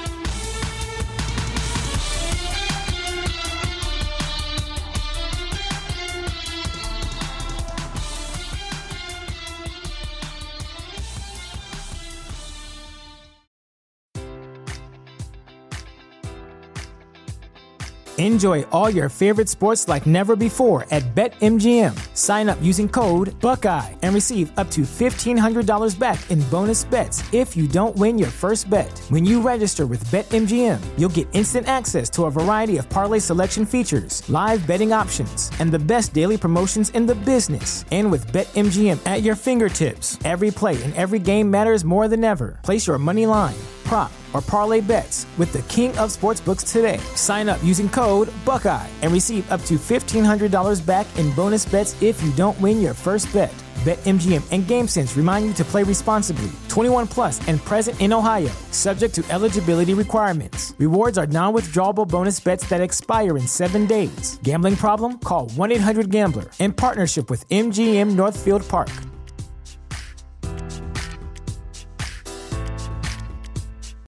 Enjoy all your favorite sports like never before at BetMGM. Sign up using code Buckeye and receive up to fifteen hundred dollars back in bonus bets if you don't win your first bet. When you register with BetMGM, you'll get instant access to a variety of parlay selection features, live betting options, and the best daily promotions in the business. And with BetMGM at your fingertips, every play and every game matters more than ever. Place your money line, prop, or parlay bets with the king of sportsbooks today. Sign up using code Buckeye and receive up to fifteen hundred dollars back in bonus bets if you don't win your first bet. BetMGM and GameSense remind you to play responsibly. twenty-one plus and present in Ohio, subject to eligibility requirements. Rewards are non-withdrawable bonus bets that expire in seven days. Gambling problem? Call one eight hundred gambler in partnership with M G M Northfield Park.